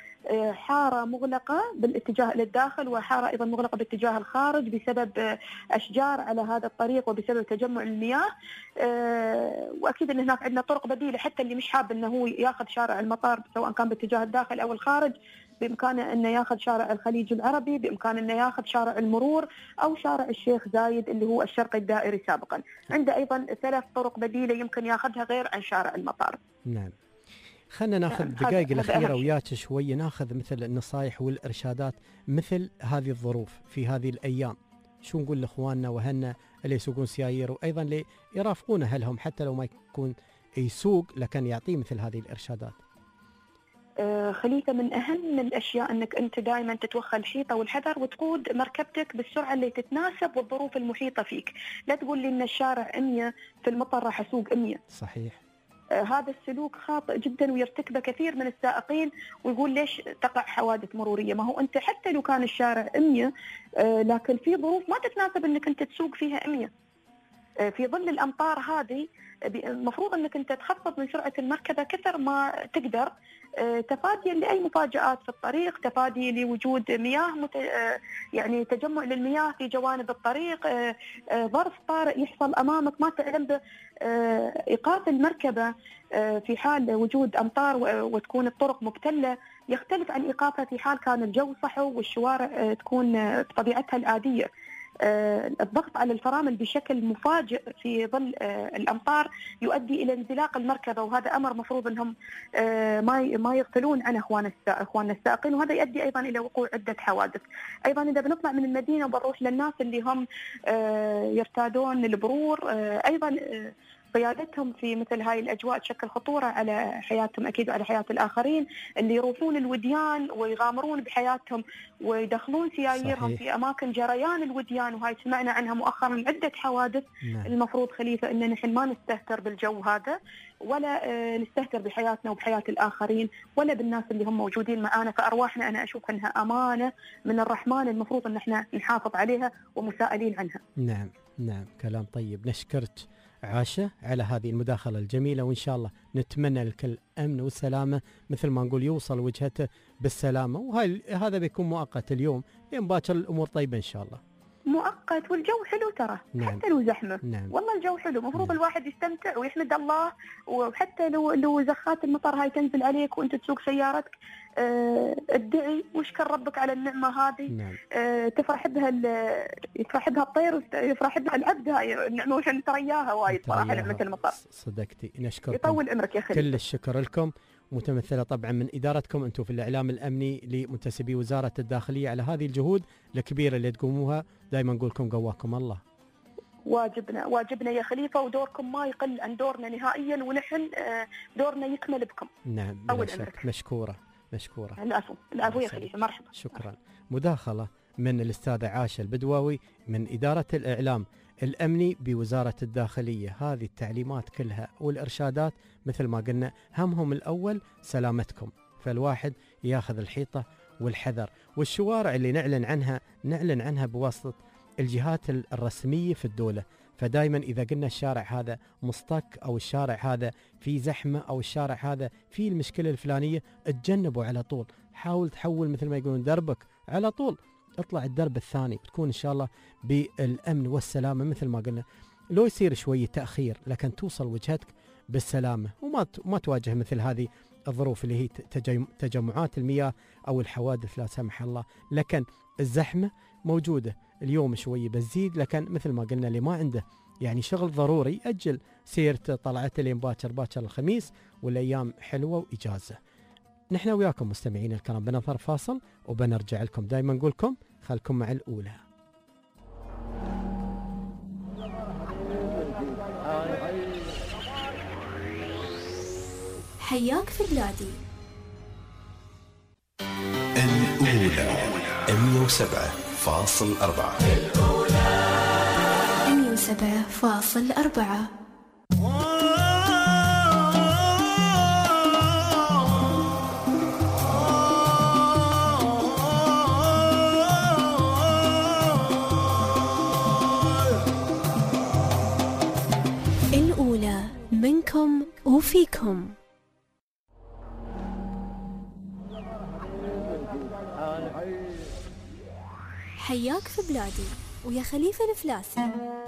[SPEAKER 5] حارة مغلقة بالاتجاه للداخل وحارة أيضا مغلقة باتجاه الخارج بسبب أشجار على هذا الطريق وبسبب تجمع المياه. وأكيد أن هناك عندنا طرق بديلة حتى اللي مش حاب أنه هو ياخذ شارع المطار سواء كان باتجاه الداخل أو الخارج، بإمكانه أنه ياخذ شارع الخليج العربي، بإمكانه أنه ياخذ شارع المرور أو شارع الشيخ زايد اللي هو الشرقي الدائري سابقا. عنده أيضا 3 طرق بديلة يمكن ياخذها غير عن شارع المطار.
[SPEAKER 2] نعم. خلنا ناخذ دقائق الأخيرة وياك شوية، ناخذ مثل النصائح والإرشادات مثل هذه الظروف في هذه الأيام. شو نقول لإخواننا وأهلنا اللي يسوقون سيايير وأيضا اللي يرافقون أهلهم حتى لو ما يكون يسوق لكن يعطيه مثل هذه الإرشادات؟
[SPEAKER 5] خليفة، من أهم الأشياء أنك أنت دائما تتوخى الحيطة والحذر وتقود مركبتك بالسرعة اللي تتناسب والظروف المحيطة فيك. لا تقول لي أن الشارع 100 في المطر راح أسوق 100.
[SPEAKER 2] صحيح.
[SPEAKER 5] هذا السلوك خاطئ جدا ويرتكبه كثير من السائقين، ويقول ليش تقع حوادث مرورية؟ ما هو أنت حتى لو كان الشارع 100 لكن في ظروف ما تتناسب أنك أنت تسوق فيها 100. في ظل الأمطار هذه المفروض أنك أنت تخفض من سرعة المركبة كثر ما تقدر، تفاديا لأي مفاجآت في الطريق، تفادي لوجود مياه يعني تجمع للمياه في جوانب الطريق، ظرف طارئ يحصل أمامك ما تعلم به. إيقاف المركبة في حال وجود أمطار وتكون الطرق مبتلة يختلف عن إيقافها في حال كان الجو صحو والشوارع تكون بطبيعتها العادية. الضغط على الفرامل بشكل مفاجئ في ظل الأمطار يؤدي إلى انزلاق المركبة، وهذا أمر مفروض أنهم ما يغفلون عنه إخواننا السائقين، وهذا يؤدي أيضا إلى وقوع عدة حوادث. أيضا إذا بنطلع من المدينة وبنروح للناس اللي هم يرتادون البرور، أيضا قيادتهم في مثل هاي الأجواء تشكل خطورة على حياتهم أكيد وعلى حياة الآخرين اللي يروحون الوديان ويغامرون بحياتهم ويدخلون سياييرهم في أماكن جريان الوديان، وهاي سمعنا عنها مؤخرا عدة حوادث. المفروض خليفة أن نحن ما نستهتر بالجو هذا، ولا نستهتر بحياتنا وبحياة الآخرين ولا بالناس اللي هم موجودين معانا. فأرواحنا أنا أشوف أنها أمانة من الرحمن، المفروض أن احنا نحافظ عليها ومسائلين عنها.
[SPEAKER 2] نعم كلام طيب. نشكرك عاشة على هذه المداخلة الجميلة، وإن شاء الله نتمنى لكل أمن وسلامة مثل ما نقول يوصل وجهته بالسلامة، وهذا بيكون مؤقت اليوم لين باكر الأمور طيبة إن شاء الله.
[SPEAKER 5] مؤقت والجو حلو ترى. حتى لو زحمة والله الجو حلو، مفروض الواحد يستمتع ويحمد الله، وحتى لو زخات المطر هاي تنزل عليك وانت تسوق سيارتك ادعي واشكر ربك على النعمة هذه. تفرح بها الطير ويفرح بها العبد. هاي النعمة وش نترياها وايد صراحة نعمة المطر.
[SPEAKER 2] صدقتي. نشكركم
[SPEAKER 5] يطول عمرك يا خليل.
[SPEAKER 2] كل الشكر لكم، متمثلة طبعا من إدارتكم أنتم في الإعلام الأمني لمنتسبي وزارة الداخلية على هذه الجهود الكبيرة اللي تقوموها. دائما نقول لكم قواكم الله.
[SPEAKER 5] واجبنا يا خليفة، ودوركم ما يقل عن دورنا نهائيا، ونحن دورنا يكمل بكم.
[SPEAKER 2] نعم بلا شك. مشكورة.
[SPEAKER 5] العفو يا خليفة. مرحبا.
[SPEAKER 2] شكرا. مداخلة من الأستاذة عاشة البدواوي من إدارة الإعلام الأمني بوزارة الداخلية. هذه التعليمات كلها والإرشادات مثل ما قلنا همهم الأول سلامتكم، فالواحد ياخذ الحيطة والحذر. والشوارع اللي نعلن عنها بواسطة الجهات الرسمية في الدولة. فدائما إذا قلنا الشارع هذا مصطك أو الشارع هذا في زحمة أو الشارع هذا في المشكلة الفلانية، اتجنبوا على طول. حاول تحول مثل ما يقولون دربك على طول، اطلع الدرب الثاني، بتكون إن شاء الله بالأمن والسلامة مثل ما قلنا. لو يصير شوية تأخير لكن توصل وجهتك بالسلامة، وما تواجه مثل هذه الظروف اللي هي تجمعات المياه أو الحوادث لا سمح الله. لكن الزحمة موجودة اليوم شوية بتزيد، لكن مثل ما قلنا اللي ما عنده يعني شغل ضروري أجل سيرته طلعته لين باكر الخميس، والأيام حلوة وإجازة. نحن وياكم مستمعين الكرام بنظر فاصل وبنرجع لكم. دائما نقول لكم خلكم مع الأولى.
[SPEAKER 1] حياك في بلادي.
[SPEAKER 3] الأولى 107.4.
[SPEAKER 1] 107.4. الأولى منكم وفيكم. حياك في بلادي ويا خليفة الفلاسي.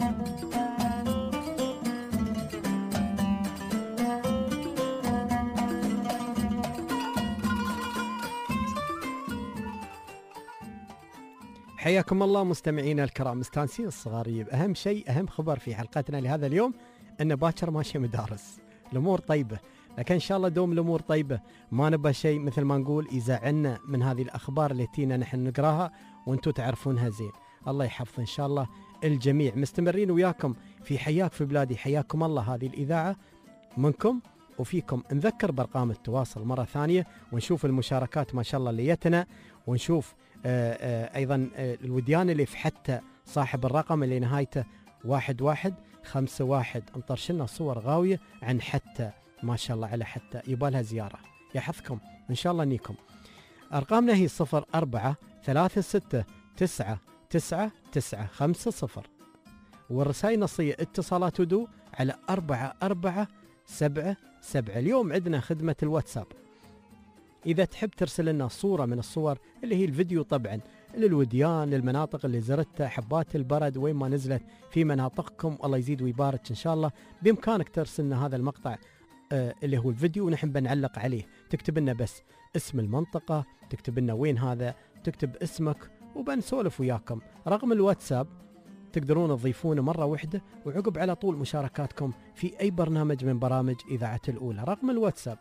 [SPEAKER 2] حياكم الله مستمعينا الكرام، مستانسين الصغاريب. أهم شيء أهم خبر في حلقتنا لهذا اليوم أن باكر ماشية مدارس، الأمور طيبة، لكن إن شاء الله دوم الأمور طيبة. ما نبى شيء مثل ما نقول يزعلنا من هذه الأخبار اللي تينا نحن نقراها وانتم تعرفونها زين. الله يحفظ إن شاء الله الجميع. مستمرين وياكم في حياك في بلادي. حياكم الله. هذه الإذاعة منكم وفيكم. نذكر بأرقام التواصل مرة ثانية ونشوف المشاركات ما شاء الله اللي يتنا، ونشوف أيضا الوديان اللي في حتى صاحب الرقم اللي نهايته 1151 انطرش لنا صور غاوية عن حتى، ما شاء الله على حتى يبالها زيارة. يحفظكم إن شاء الله نيكم. أرقامنا هي 0436999950، والرسائل نصية اتصالات ودو على 4477. اليوم عندنا خدمة الواتساب، إذا تحب ترسل لنا صورة من الصور اللي هي الفيديو طبعا للوديان، للمناطق اللي زرتها، حبات البرد وين ما نزلت في مناطقكم، الله يزيد ويبارك إن شاء الله. بإمكانك ترسل لنا هذا المقطع اللي هو الفيديو ونحن بنعلق عليه. تكتب لنا بس اسم المنطقة، تكتب لنا وين هذا، تكتب اسمك، وبنسولف وياكم. رقم الواتساب تقدرون تضيفونه مرة واحدة وعقب على طول مشاركاتكم في أي برنامج من برامج إذاعة الأولى. رقم الواتساب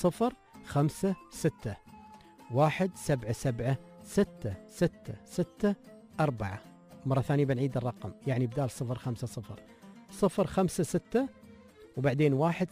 [SPEAKER 2] 0560177664. مرة ثانية بنعيد الرقم، يعني بدال 050 056 وبعدين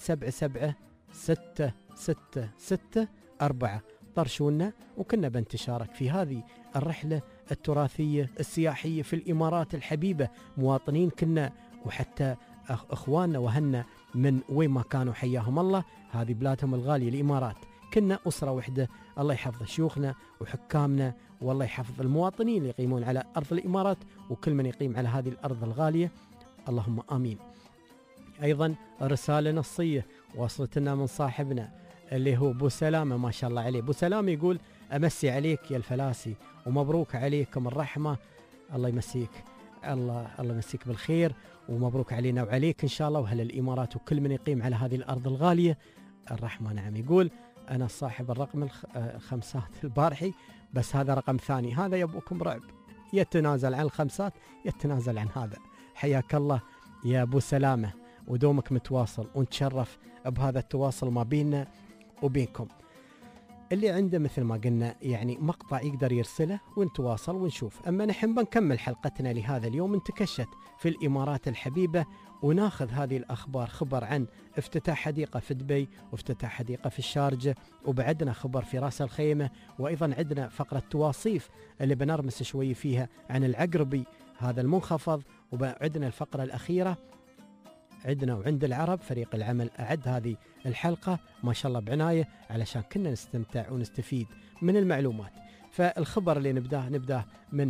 [SPEAKER 2] 177-666-4. طرشونا وكنا بانتشارك في هذه الرحلة التراثية السياحية في الإمارات الحبيبة. مواطنين كنا وحتى أخواننا وهنا من وين ما كانوا حياهم الله، هذه بلادهم الغالية الإمارات. كنا أسرة وحدة. الله يحفظ شيوخنا وحكامنا، والله يحفظ المواطنين اللي يقيمون على أرض الإمارات وكل من يقيم على هذه الأرض الغالية، اللهم آمين. أيضا رسالة نصية وصلت لنا من صاحبنا اللي هو أبو سلامة، ما شاء الله عليه. أبو سلامة يقول أمسي عليك يا الفلاسي ومبروك عليكم الرحمة. الله يمسيك، الله يمسيك بالخير ومبروك علينا وعليك إن شاء الله وأهل الإمارات وكل من يقيم على هذه الأرض الغالية الرحمة. نعم. يقول أنا صاحب الرقم الخمسات البارحي، بس هذا رقم ثاني، هذا يبوكم رعب، يتنازل عن الخمسات يتنازل عن هذا. حياك الله يا أبو سلامة ودومك متواصل، ونتشرف بهذا التواصل ما بيننا وبينكم. اللي عنده مثل ما قلنا يعني مقطع يقدر يرسله ونتواصل ونشوف. أما نحن بنكمل حلقتنا لهذا اليوم انتكشت في الإمارات الحبيبة، وناخذ هذه الأخبار. خبر عن افتتاح حديقة في دبي وافتتاح حديقة في الشارجة، وبعدنا خبر في راس الخيمة، وأيضا عندنا فقرة تواصيف اللي بنرمس شوي فيها عن العقربي هذا المنخفض، وعندنا الفقرة الأخيرة عندنا وعند العرب. فريق العمل أعد هذه الحلقة ما شاء الله بعناية علشان كنا نستمتع ونستفيد من المعلومات. فالخبر اللي نبداه من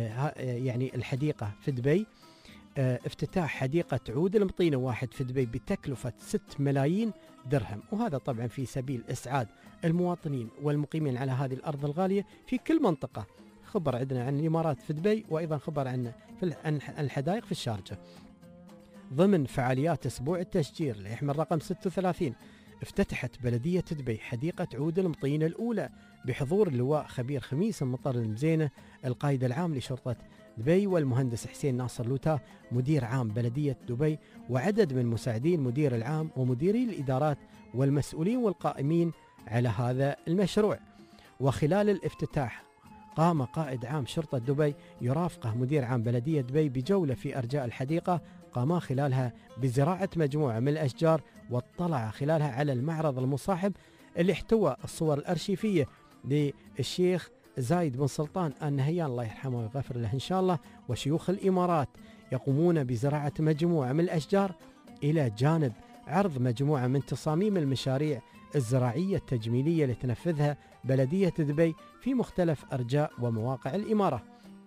[SPEAKER 2] يعني الحديقة في دبي. افتتاح حديقة عود المطينة 1 في دبي بتكلفة 6 ملايين درهم، وهذا طبعا في سبيل إسعاد المواطنين والمقيمين على هذه الأرض الغالية في كل منطقة. خبر عندنا عن الإمارات في دبي، وأيضا خبر عن الحدائق في الشارجة. ضمن فعاليات أسبوع التشجير اللي يحمل رقم 36، افتتحت بلدية دبي حديقة عود المطينة الأولى بحضور اللواء خبير خميس المطر المزينة القائد العام لشرطة دبي، والمهندس حسين ناصر لوتا مدير عام بلدية دبي، وعدد من مساعدي المدير العام ومديري الإدارات والمسؤولين والقائمين على هذا المشروع. وخلال الافتتاح قام قائد عام شرطة دبي يرافقه مدير عام بلدية دبي بجولة في أرجاء الحديقة، قاما خلالها بزراعة مجموعة من الأشجار، واطلع خلالها على المعرض المصاحب اللي احتوى الصور الأرشيفية للشيخ زايد بن سلطان آل نهيان الله يرحمه ويغفر له إن شاء الله، وشيوخ الإمارات يقومون بزراعة مجموعة من الأشجار إلى جانب عرض مجموعة من تصاميم المشاريع الزراعية التجميلية اللي تنفذها بلدية دبي في مختلف أرجاء ومواقع الإمارة.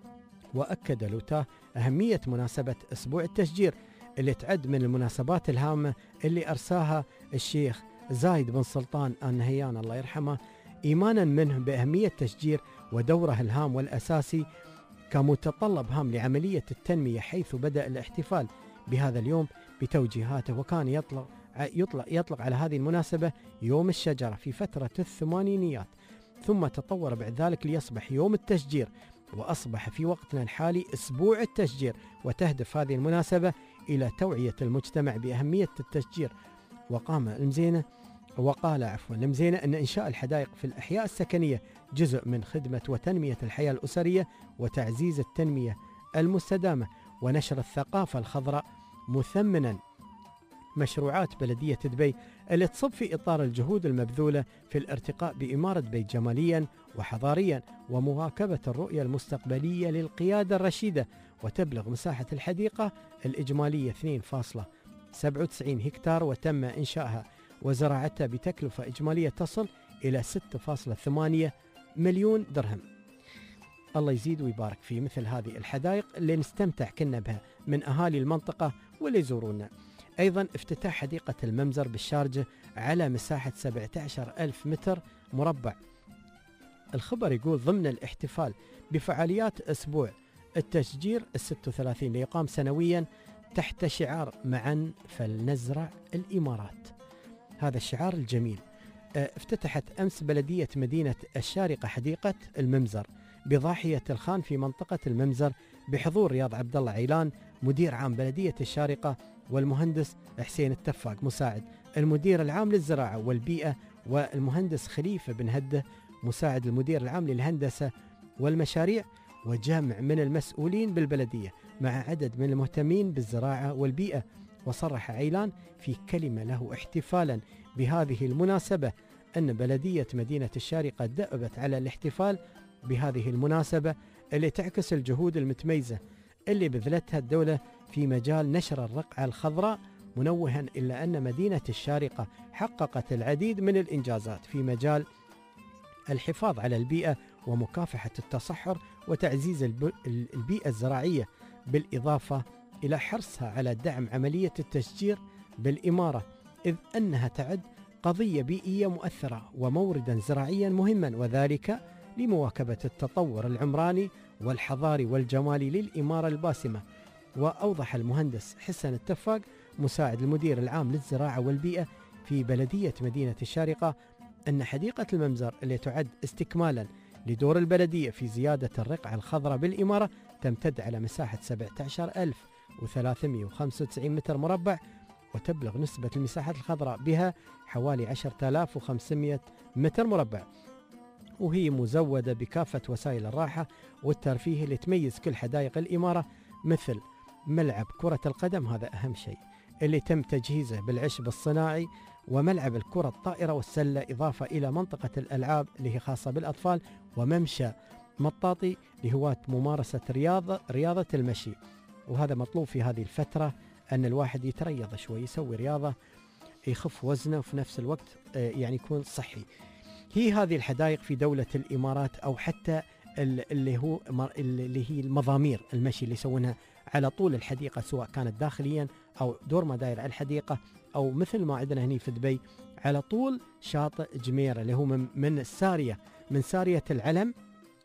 [SPEAKER 2] وأكد لوتا أهمية مناسبة أسبوع التشجير اللي تعد من المناسبات الهامة اللي أرساها الشيخ زايد بن سلطان آل نهيان الله يرحمه، إيمانا منه بأهمية التشجير ودوره الهام والأساسي كمتطلب هام لعملية التنمية، حيث بدأ الاحتفال بهذا اليوم بتوجيهاته، وكان يطلق على هذه المناسبة يوم الشجرة في فترة الثمانينيات، ثم تطور بعد ذلك ليصبح يوم التشجير، وأصبح في وقتنا الحالي أسبوع التشجير. وتهدف هذه المناسبة إلى توعية المجتمع بأهمية التشجير. وقال المزينة أن إنشاء الحدائق في الأحياء السكنية جزء من خدمة وتنمية الحياة الأسرية وتعزيز التنمية المستدامة ونشر الثقافة الخضراء، مثمنا مشروعات بلدية دبي اللي تصب في إطار الجهود المبذولة في الارتقاء بإمارة دبي جماليا وحضاريا ومواكبة الرؤية المستقبلية للقيادة الرشيدة. وتبلغ مساحة الحديقة الإجمالية 2.97 هكتار، وتم إنشائها وزراعتها بتكلفة إجمالية تصل إلى 6.8 مليون درهم. الله يزيد ويبارك في مثل هذه الحدائق اللي نستمتع كنا بها من أهالي المنطقة واللي يزورونا. أيضا افتتاح حديقة الممزر بالشارجة على مساحة 17,000 متر مربع. الخبر يقول ضمن الاحتفال بفعاليات أسبوع التشجير 36 اللي يقام سنويا تحت شعار معا فلنزرع الإمارات، هذا الشعار الجميل. افتتحت أمس بلدية مدينة الشارقة حديقة الممزر بضاحية الخان في منطقة الممزر بحضور رياض عبد الله عيلان مدير عام بلدية الشارقة، والمهندس حسين التفاق مساعد المدير العام للزراعة والبيئة، والمهندس خليفة بن هدة مساعد المدير العام للهندسة والمشاريع، وجمع من المسؤولين بالبلدية مع عدد من المهتمين بالزراعة والبيئة وصرح عيلان في كلمة له احتفالا بهذه المناسبة أن بلدية مدينة الشارقة دأبت على الاحتفال بهذه المناسبة اللي تعكس الجهود المتميزة اللي بذلتها الدولة في مجال نشر الرقعة الخضراء، منوها إلا أن مدينة الشارقة حققت العديد من الإنجازات في مجال الحفاظ على البيئة ومكافحة التصحر وتعزيز البيئة الزراعية، بالإضافة إلى حرصها على دعم عملية التشجير بالإمارة، إذ أنها تعد قضية بيئية مؤثرة وموردا زراعيا مهما، وذلك لمواكبة التطور العمراني والحضاري والجمالي للإمارة الباسمة. وأوضح المهندس حسن التفاق مساعد المدير العام للزراعة والبيئة في بلدية مدينة الشارقة أن حديقة الممزر اللي تعد استكمالا لدور البلدية في زيادة الرقعة الخضراء بالإمارة تمتد على مساحة 17,395 متر مربع، وتبلغ نسبة المساحة الخضراء بها حوالي 10,500 متر مربع، وهي مزودة بكافة وسائل الراحة والترفيه اللي تميز كل حدائق الإمارة، مثل ملعب كرة القدم، هذا أهم شيء اللي تم تجهيزه بالعشب الصناعي، وملعب الكرة الطائرة والسلة، إضافة إلى منطقة الألعاب اللي هي خاصة بالأطفال، وممشى مطاطي لهواة ممارسة رياضة المشي. وهذا مطلوب في هذه الفترة أن الواحد يتريض شوي، يسوي رياضة يخف وزنه وفي نفس الوقت يعني يكون صحي. هي هذه الحدائق في دولة الإمارات، أو حتى اللي هي المضامير المشي اللي يسوونها على طول الحديقة، سواء كانت داخليا أو دور ما داير على الحديقة، أو مثل ما عندنا هنا في دبي على طول شاطئ جميرة اللي هو من السارية، من سارية العلم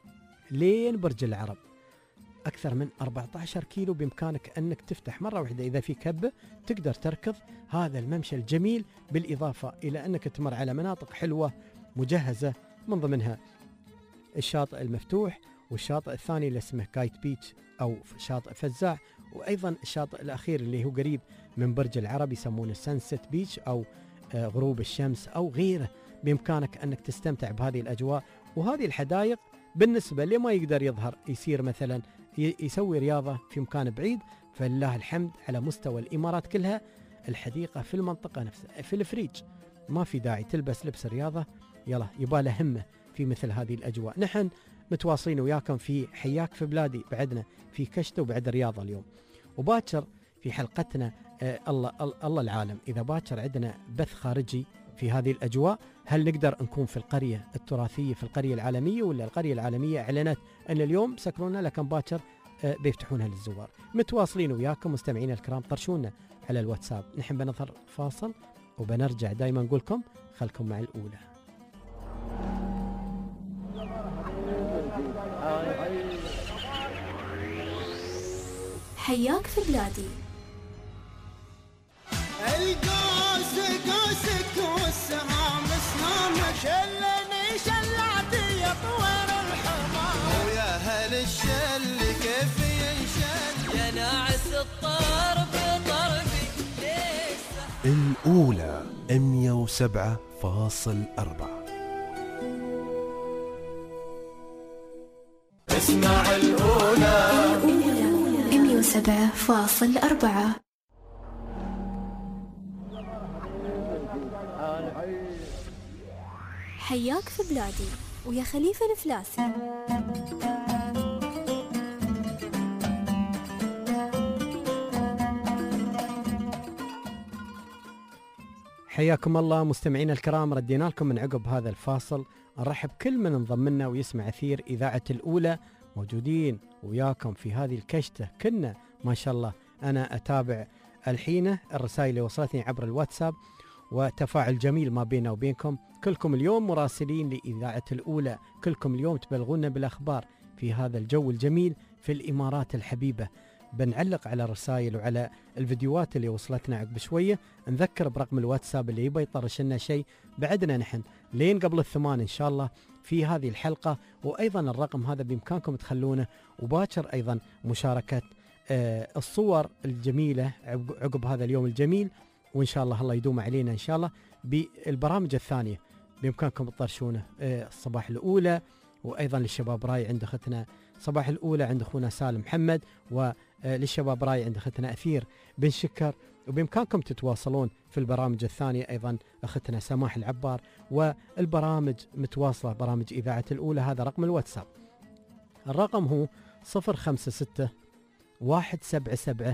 [SPEAKER 2] لين برج العرب، أكثر من 14 كيلو. بإمكانك أنك تفتح مرة واحدة إذا في كبة تقدر تركض هذا الممشى الجميل، بالإضافة إلى أنك تمر على مناطق حلوة مجهزة، من ضمنها الشاطئ المفتوح، والشاطئ الثاني اللي اسمه كايت بيتش أو شاطئ فزاع، وأيضا الشاطئ الأخير اللي هو قريب من برج العرب يسمونه سانست بيتش أو غروب الشمس أو غيره. بإمكانك أنك تستمتع بهذه الأجواء. وهذه الحدائق بالنسبة لما يقدر يظهر يصير مثلا يسوي رياضة في مكان بعيد، فلله الحمد على مستوى الإمارات كلها الحديقة في المنطقة نفسها في الفريج، ما في داعي تلبس لبس الرياضة، يلا يباله همة في مثل هذه الأجواء. نحن متواصلين وياكم في حياك في بلادي، بعدنا في كشته وبعد الرياضة اليوم، وباكر في حلقتنا الله العالم إذا باكر عندنا بث خارجي في هذه الأجواء. هل نقدر نكون في القرية التراثية في القرية العالمية، ولا القرية العالمية أعلنت أن اليوم سكرونها لكن باكر بيفتحونها للزوار؟ متواصلين وياكم مستمعين الكرام، طرشونا على الواتساب. نحن بنظهر فاصل وبنرجع. دايما نقول لكم خلكم مع الأولى.
[SPEAKER 1] حياك في بلادي.
[SPEAKER 6] القوس قوسك والسهام سهامك، شلني شلعتي يا طوير الحمام، ويا هل الشل كيف ينشل يا ناعس الطرب طربي
[SPEAKER 3] الأولى 107.4.
[SPEAKER 6] اسمع الأولى
[SPEAKER 1] 107.4. حياك في بلادي ويا خليفة الفلاسي.
[SPEAKER 2] حياكم الله مستمعين الكرام، ردينا لكم من عقب هذا الفاصل. نرحب كل من انضم لنا ويسمع أثير إذاعة الأولى، موجودين وياكم في هذه الكشتة. كنا ما شاء الله أنا أتابع الحين الرسائل اللي وصلتني عبر الواتساب، وتفاعل جميل ما بيننا وبينكم. كلكم اليوم مراسلين لإذاعة الأولى، كلكم اليوم تبلغونا بالأخبار في هذا الجو الجميل في الإمارات الحبيبة. بنعلق على الرسائل وعلى الفيديوهات اللي وصلتنا عقب شوية. نذكر برقم الواتساب اللي يبغى يطرش لنا شيء، بعدنا نحن لين قبل 8 إن شاء الله في هذه الحلقة، وأيضا الرقم هذا بإمكانكم تخلونه، وباكر أيضا مشاركة الصور الجميلة عقب هذا اليوم الجميل، وإن شاء الله يدوم علينا إن شاء الله بالبرامج الثانية بإمكانكم تطرشونه. الصباح الأولى وأيضا للشباب راي عند أختنا صباح الأولى عند أخونا سالم محمد، وللشباب راي عند أختنا أثير بن شكر. وبإمكانكم تتواصلون في البرامج الثانية أيضا أختنا سماح العبار، والبرامج متواصلة برامج إذاعة الأولى. هذا رقم الواتساب، الرقم هو 056 177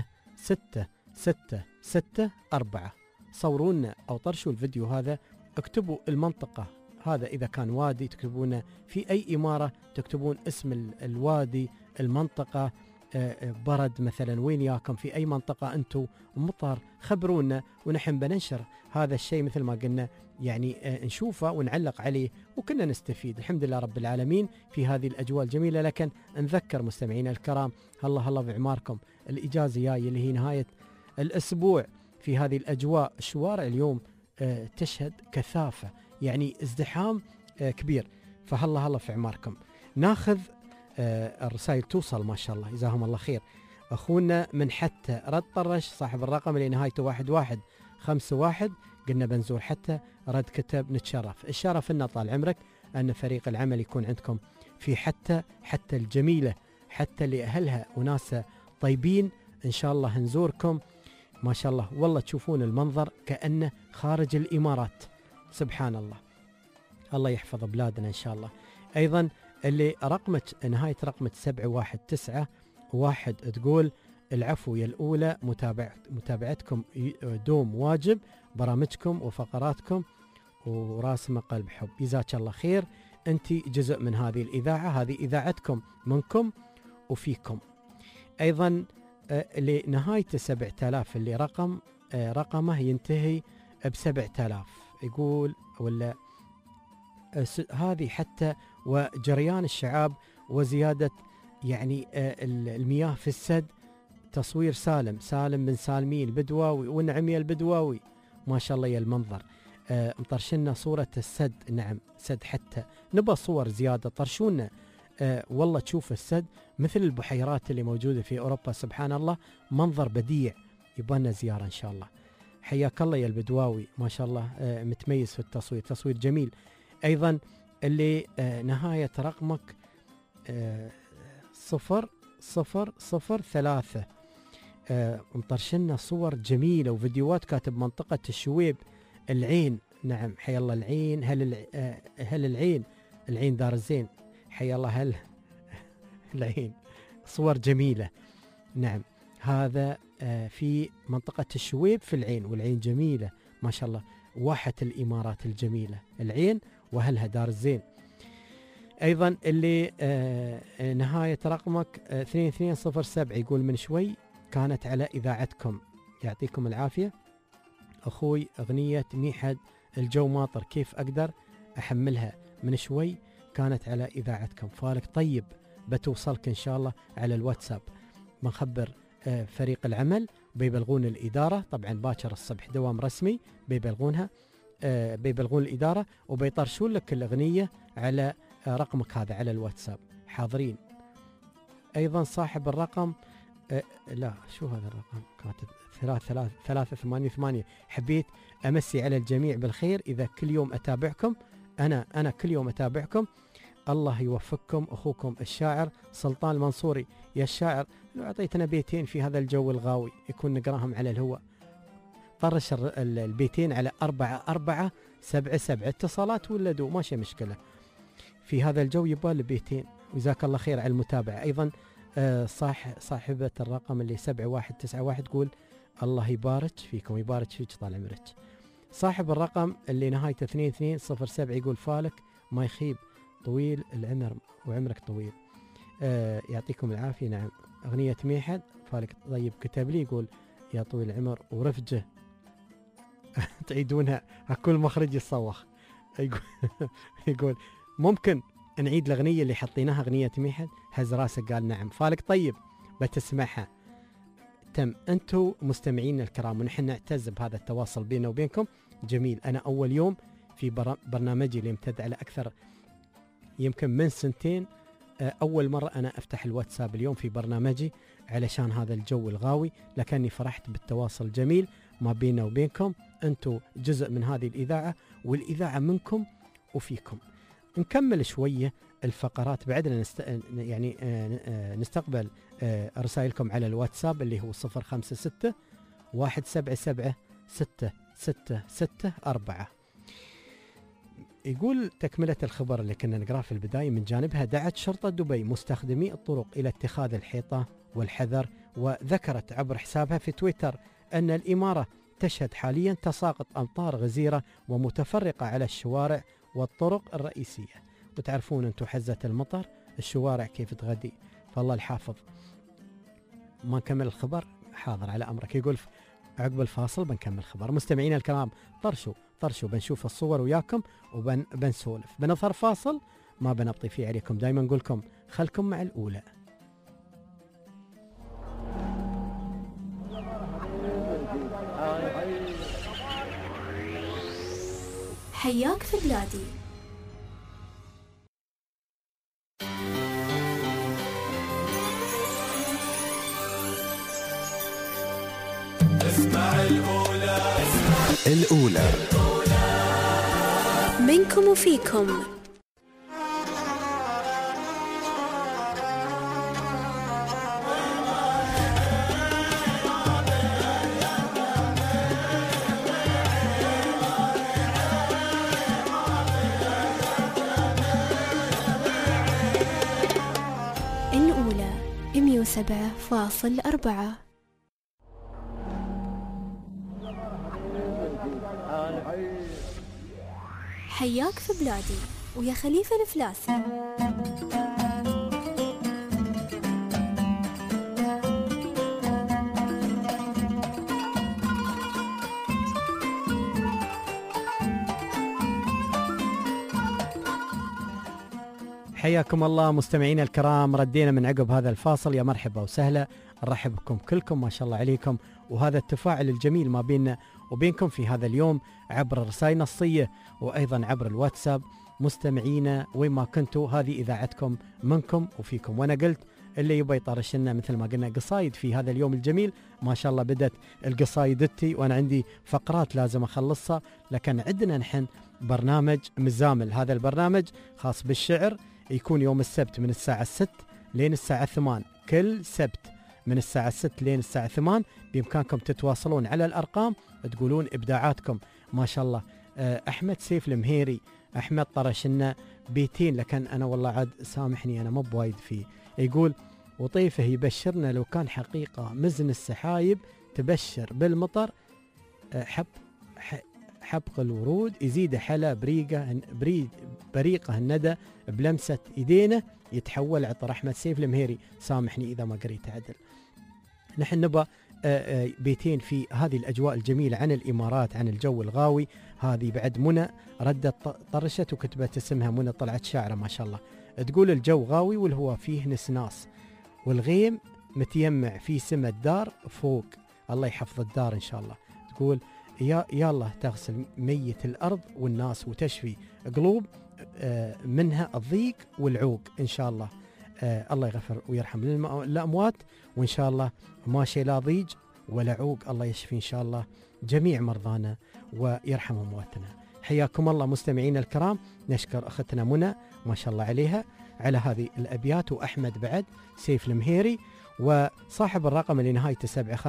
[SPEAKER 2] 6664. صورونا أو طرشوا الفيديو هذا، اكتبوا المنطقة، هذا إذا كان وادي تكتبون في أي إمارة، تكتبون اسم الوادي، المنطقة، برد مثلا، وين ياكم في أي منطقة أنتم، مطر، خبرونا ونحن بننشر هذا الشيء مثل ما قلنا، يعني نشوفه ونعلق عليه وكنا نستفيد. الحمد لله رب العالمين في هذه الأجواء الجميلة. لكن نذكر مستمعينا الكرام، الله بعماركم، الإجازة جاية اللي هي نهاية الأسبوع في هذه الأجواء. الشوارع اليوم تشهد كثافة، يعني ازدحام كبير، فهلا في عماركم. ناخذ الرسائل توصل ما شاء الله، جزاهم الله خير. أخونا من حتى رد طرش صاحب الرقم اللي نهايته 1151، قلنا بنزور حتى، رد كتب نتشرف، الشرف لنا طال عمرك أن فريق العمل يكون عندكم في حتى الجميلة، حتى اللي أهلها وناس طيبين. إن شاء الله نزوركم ما شاء الله، والله تشوفون المنظر كأنه خارج الإمارات. سبحان الله، الله يحفظ بلادنا إن شاء الله. أيضا اللي نهاية رقمة 7191 تقول العفو يا الأولى، متابعتكم دوم واجب، برامجكم وفقراتكم وراسمة قلب حب. جزاك الله خير، أنت جزء من هذه الإذاعة، هذه إذاعتكم منكم وفيكم. أيضا لنهاية 7000 اللي رقمه ينتهي ب7000 يقول، ولا هذه حتى وجريان الشعاب وزيادة يعني المياه في السد. تصوير سالم بن سالمي البدواوي ونعمية البدواوي، ما شاء الله يا المنظر. مطرشنا صورة السد، نعم سد، حتى نبى صور زيادة طرشونا. والله تشوف السد مثل البحيرات اللي موجودة في أوروبا، سبحان الله، منظر بديع، يبانا زيارة إن شاء الله. حياك الله يا البدواوي، ما شاء الله متميز في التصوير، تصوير جميل. أيضا اللي نهاية رقمك 0003 مطرشنا صور جميلة وفيديوهات، كاتب منطقة الشويب العين، نعم حيا الله العين، هل العين دار الزين، حيا الله هل العين، صور جميلة. نعم هذا في منطقة الشويب في العين، والعين جميلة ما شاء الله، واحة الإمارات الجميلة العين وهلها دار الزين. أيضا اللي نهاية رقمك 2207 يقول من شوي كانت على إذاعتكم، يعطيكم العافية أخوي، أغنية ميحد الجو ماطر كيف أقدر أحملها؟ من شوي كانت على إذاعتكم. فالك طيب، بتوصلك إن شاء الله على الواتساب. بنخبر فريق العمل بيبلغون الإدارة، طبعا باكر الصبح دوام رسمي بيبلغون الإدارة وبيطرشون لك الأغنية على رقمك هذا على الواتساب. حاضرين. أيضا صاحب الرقم لا شو هذا الرقم، كاتب 388. حبيت أمسي على الجميع بالخير، إذا كل يوم أتابعكم، أنا كل يوم أتابعكم، الله يوفقكم. أخوكم الشاعر سلطان المنصوري. يا الشاعر لو أعطيتنا بيتين في هذا الجو الغاوي يكون نقراهم على الهواء. طرش البيتين على 4477 اتصالات ولدوا، ماشي مشكلة، في هذا الجو يبال بيتين. وجزاك الله خير على المتابعة. أيضا صاحبة الرقم اللي 7191 تقول الله يبارك فيكم، يبارك فيك طال عمرك. صاحب الرقم اللي نهايته 2207 يقول فالك ما يخيب، طويل العمر وعمرك طويل. يعطيكم العافية. نعم أغنية ميحد فالك طيب كتب لي يقول يا طويل العمر ورفجه تعيدونها، كل مخرج يصوخ. يقول ممكن نعيد الأغنية اللي حطيناها، أغنية ميحد؟ هز راسك قال نعم. فالك طيب بتسمعها. تم. أنتم مستمعين الكرام ونحن نعتز بهذا التواصل بيننا وبينكم جميل. أنا أول يوم في برنامجي اللي يمتد على أكثر يمكن من 2 أول مرة أنا أفتح الواتساب اليوم في برنامجي علشان هذا الجو الغاوي، لكني فرحت بالتواصل جميل ما بيننا وبينكم. أنتم جزء من هذه الإذاعة والإذاعة منكم وفيكم. نكمل شوية الفقرات بعدنا يعني نستقبل رسائلكم على الواتساب اللي هو 056 177 6664. يقول تكملة الخبر اللي كنا نقراه في البداية، من جانبها دعت شرطة دبي مستخدمي الطرق إلى اتخاذ الحيطة والحذر، وذكرت عبر حسابها في تويتر أن الإمارة تشهد حاليا تساقط أمطار غزيرة ومتفرقة على الشوارع والطرق الرئيسية. وتعرفون أنتم حزة المطر الشوارع كيف تغدي، فالله الحافظ. ما نكمل الخبر؟ حاضر على أمرك. يقول عقب الفاصل بنكمل الخبر. مستمعين الكرام طرشوا بنشوف الصور وياكم وبنسولف. بنظهر فاصل ما بنبطي فيه عليكم، دايما نقول لكم خلكم مع الأولى.
[SPEAKER 1] حياك في بلادي.
[SPEAKER 6] اسمع
[SPEAKER 3] الأولى
[SPEAKER 1] منكم وفيكم. الأولى 107.4. حياك في بلادي ويا خليفة الفلاسي.
[SPEAKER 2] حياكم الله مستمعين الكرام، ردينا من عقب هذا الفاصل. يا مرحبا وسهلا، نرحب بكم كلكم، ما شاء الله عليكم، وهذا التفاعل الجميل ما بيننا وبينكم في هذا اليوم عبر الرسائل النصية وأيضا عبر الواتساب. مستمعينا وين ما كنتوا، هذه إذاعتكم منكم وفيكم. وأنا قلت اللي يبغى يطرش لنا مثل ما قلنا قصايد في هذا اليوم الجميل، ما شاء الله بدت القصايدتي وأنا عندي فقرات لازم أخلصها، لكن عندنا نحن برنامج مزامل. هذا البرنامج خاص بالشعر، يكون يوم السبت من الساعة 6 لين الساعة 8، كل سبت من الساعة 6 لين الساعة 8. بإمكانكم تتواصلون على الأرقام، تقولون إبداعاتكم. ما شاء الله أحمد سيف المهيري، أحمد طرش لنا بيتين، لكن أنا والله عاد سامحني أنا مو بوايد فيه. يقول وطيفه يبشرنا لو كان حقيقة، مزن السحايب تبشر بالمطر، حبق الورود يزيد حلا بريقه الندى، بلمسة إيدينا يتحول عطر. أحمد سيف المهيري، سامحني إذا ما قريت عدل. نحن نبى بيتين في هذه الأجواء الجميلة عن الإمارات، عن الجو الغاوي. هذه بعد منى ردت طرشت وكتبت اسمها منى، طلعت شاعرة ما شاء الله. تقول الجو غاوي والهواء فيه نسناس، والغيم متيمع في سما الدار فوق، الله يحفظ الدار إن شاء الله. تقول يا الله تغسل ميت الأرض والناس وتشفي قلوب منها الضيق والعوق إن شاء الله. الله يغفر ويرحم الأموات، وإن شاء الله ما شيء لا ضيج ولا عوق، الله يشفي إن شاء الله جميع مرضانا ويرحم أمواتنا. حياكم الله مستمعين الكرام. نشكر أختنا منى ما شاء الله عليها على هذه الأبيات، وأحمد بعد سيف المهيري، وصاحب الرقم اللي نهايته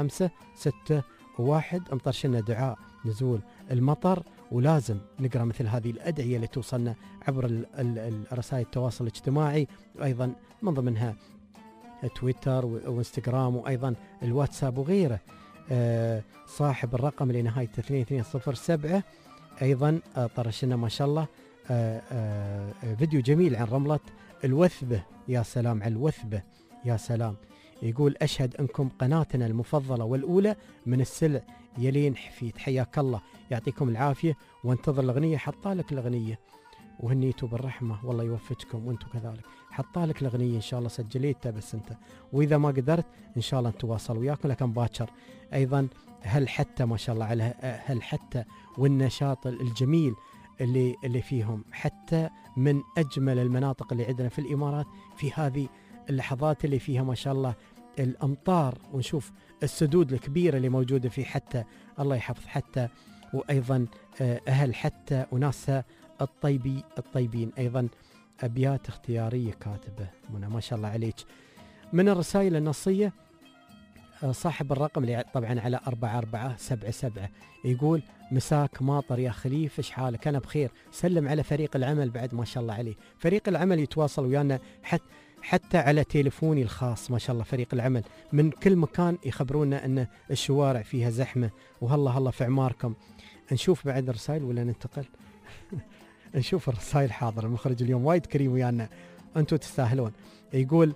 [SPEAKER 2] 7561 مطرشنا دعاء نزول المطر. ولازم نقرأ مثل هذه الأدعية اللي توصلنا عبر رسائل التواصل الاجتماعي، وأيضا من ضمنها تويتر وانستغرام وأيضا الواتساب وغيره. صاحب الرقم اللي نهايته 2207 أيضا طرشنا ما شاء الله فيديو جميل عن رملة الوثبة. يا سلام على الوثبة، يا سلام. يقول أشهد أنكم قناتنا المفضلة والأولى من السلع يلين حفيد. حياك الله، يعطيكم العافية، وانتظر الأغنية. حطالك الأغنية وهنيتوا بالرحمة، والله يوفقكم وانتم كذلك. حطالك الأغنية إن شاء الله، سجليتها بس انت، وإذا ما قدرت إن شاء الله نتواصل وياكم لكن باكر. أيضا هل حتى ما شاء الله على هل حتى والنشاط الجميل اللي فيهم، حتى من أجمل المناطق اللي عندنا في الإمارات في هذه اللحظات اللي فيها ما شاء الله الأمطار، ونشوف السدود الكبيرة اللي موجودة في حتى، الله يحفظ حتى، وأيضا أهل حتى وناسها الطيبين. أيضا أبيات اختيارية كاتبة منى، ما شاء الله عليك. من الرسائل النصية صاحب الرقم اللي طبعا على 4477 يقول مساك ماطر يا خليف، ايش حالك؟ أنا بخير. سلم على فريق العمل بعد، ما شاء الله عليه. فريق العمل يتواصل ويانا حتى على تليفوني الخاص، ما شاء الله فريق العمل من كل مكان يخبرونا أن الشوارع فيها زحمة وهلا في عماركم. نشوف بعد الرسائل ولا ننتقل؟ نشوف الرسائل. حاضر، المخرج اليوم وايد كريم ويانا، أنتوا تستاهلون. يقول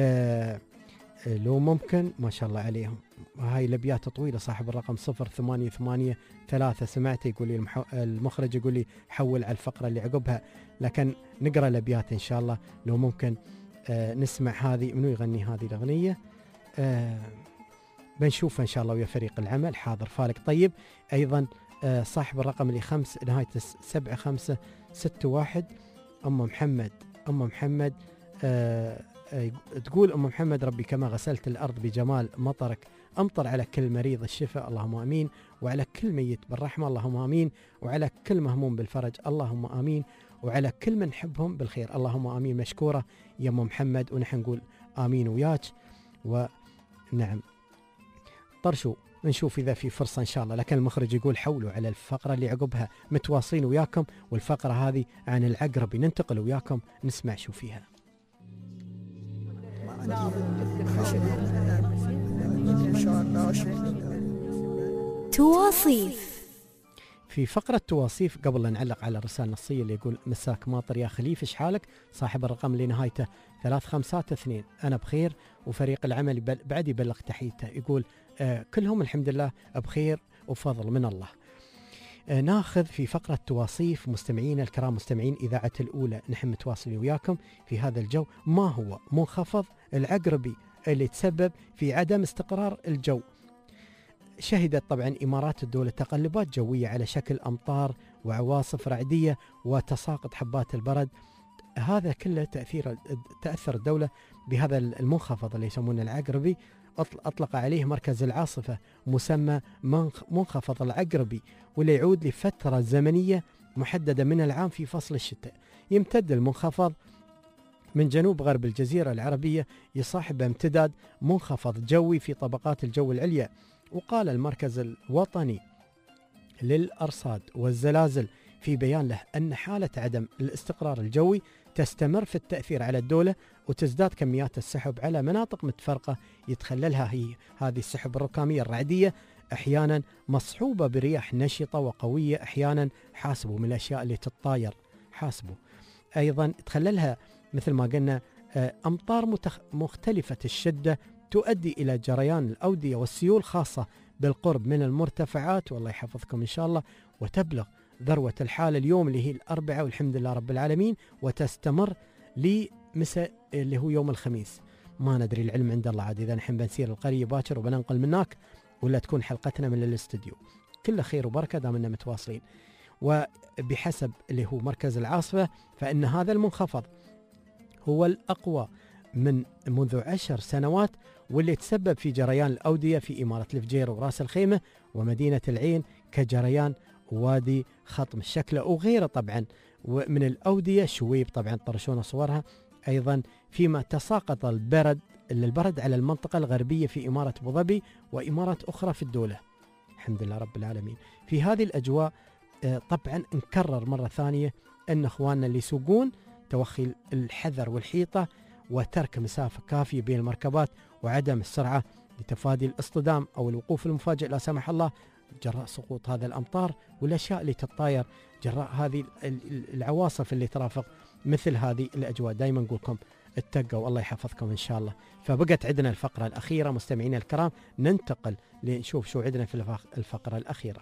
[SPEAKER 2] لو ممكن، ما شاء الله عليهم، هاي الأبيات طويلة. صاحب الرقم 0883 سمعته يقول لي المخرج يقول لي حول على الفقرة اللي عقبها، لكن نقرأ الأبيات إن شاء الله. لو ممكن نسمع هذه، منو يغني هذه الأغنية؟ بنشوفها إن شاء الله ويا فريق العمل. حاضر فالك. طيب أيضا صاحب الرقم اللي نهاية 7561 أم محمد تقول أم محمد ربي كما غسلت الأرض بجمال مطرك أمطر على كل مريض الشفاء اللهم آمين، وعلى كل ميت بالرحمة اللهم آمين، وعلى كل مهموم بالفرج اللهم آمين، وعلى كل من نحبهم بالخير اللهم آمين. مشكورة يا أم محمد، ونحن نقول آمين وياك. ونعم طرشوا، نشوف إذا في فرصة إن شاء الله. لكن المخرج يقول حولوا على الفقرة اللي عقبها، متواصلين وياكم. والفقرة هذه عن العقربي، ننتقل وياكم نسمع شو فيها.
[SPEAKER 1] تواصيف.
[SPEAKER 2] في فقرة تواصيف قبل لا نعلق على الرسالة النصية اللي يقول مساك ماطر يا خليف، ايش حالك؟ صاحب الرقم اللي نهايته 352 أنا بخير، وفريق العمل بعد يبلغ تحيته. يقول كلهم الحمد لله بخير وفضل من الله. ناخذ في فقرة تواصيف مستمعين الكرام، مستمعين إذاعة الأولى، نحن متواصلين وياكم في هذا الجو. ما هو منخفض العقربي اللي تسبب في عدم استقرار الجو؟ شهدت طبعا إمارات الدولة تقلبات جوية على شكل أمطار وعواصف رعدية وتساقط حبات البرد. هذا كله تأثر الدولة بهذا المنخفض اللي يسمونه العقربي. أطلق عليه مركز العاصفة مسمى منخفض العقربي، واللي يعود لفترة زمنية محددة من العام في فصل الشتاء. يمتد المنخفض من جنوب غرب الجزيرة العربية، يصاحب امتداد منخفض جوي في طبقات الجو العليا. وقال المركز الوطني للأرصاد والزلازل في بيان له أن حالة عدم الاستقرار الجوي تستمر في التأثير على الدولة، وتزداد كميات السحب على مناطق متفرقة يتخللها هذه السحب الركامية الرعدية، أحيانا مصحوبة برياح نشطة وقوية، أحيانا حاسبوا من الأشياء اللي تتطاير، حاسبوا أيضا تخللها مثل ما قلنا أمطار مختلفة الشدة تؤدي إلى جريان الأودية والسيول، خاصة بالقرب من المرتفعات، والله يحفظكم إن شاء الله. وتبلغ ذروة الحالة اليوم اللي هي الأربعاء والحمد لله رب العالمين، وتستمر لمساء اللي هو يوم الخميس. ما ندري، العلم عند الله عاد، إذا نحن بنسير القرية باكر وبننقل منك ولا تكون حلقتنا من الاستديو. كله خير وبركة دامنا متواصلين. وبحسب اللي هو مركز العاصفة، فإن هذا المنخفض هو الأقوى منذ 10 سنوات، واللي تسبب في جريان الأودية في إمارة الفجير وراس الخيمة ومدينة العين، كجريان وادي خطم الشكلة وغيره طبعا. ومن الأودية شويب طبعا طرشونا صورها أيضا، فيما تساقط البرد على المنطقة الغربية في إمارة أبو ظبي وإمارات أخرى في الدولة، الحمد لله رب العالمين. في هذه الأجواء طبعا نكرر مرة ثانية أن أخواننا اللي يسوقون توخي الحذر والحيطة، وترك مسافة كافية بين المركبات، وعدم السرعة لتفادي الاصطدام أو الوقوف المفاجئ لا سمح الله جراء سقوط هذا الأمطار والأشياء اللي تتطاير جراء هذه العواصف اللي ترافق مثل هذه الأجواء. دائما نقولكم اتقوا، الله يحفظكم إن شاء الله. فبقت عندنا الفقرة الأخيرة مستمعينا الكرام، ننتقل لنشوف شو عندنا في الفقرة الأخيرة.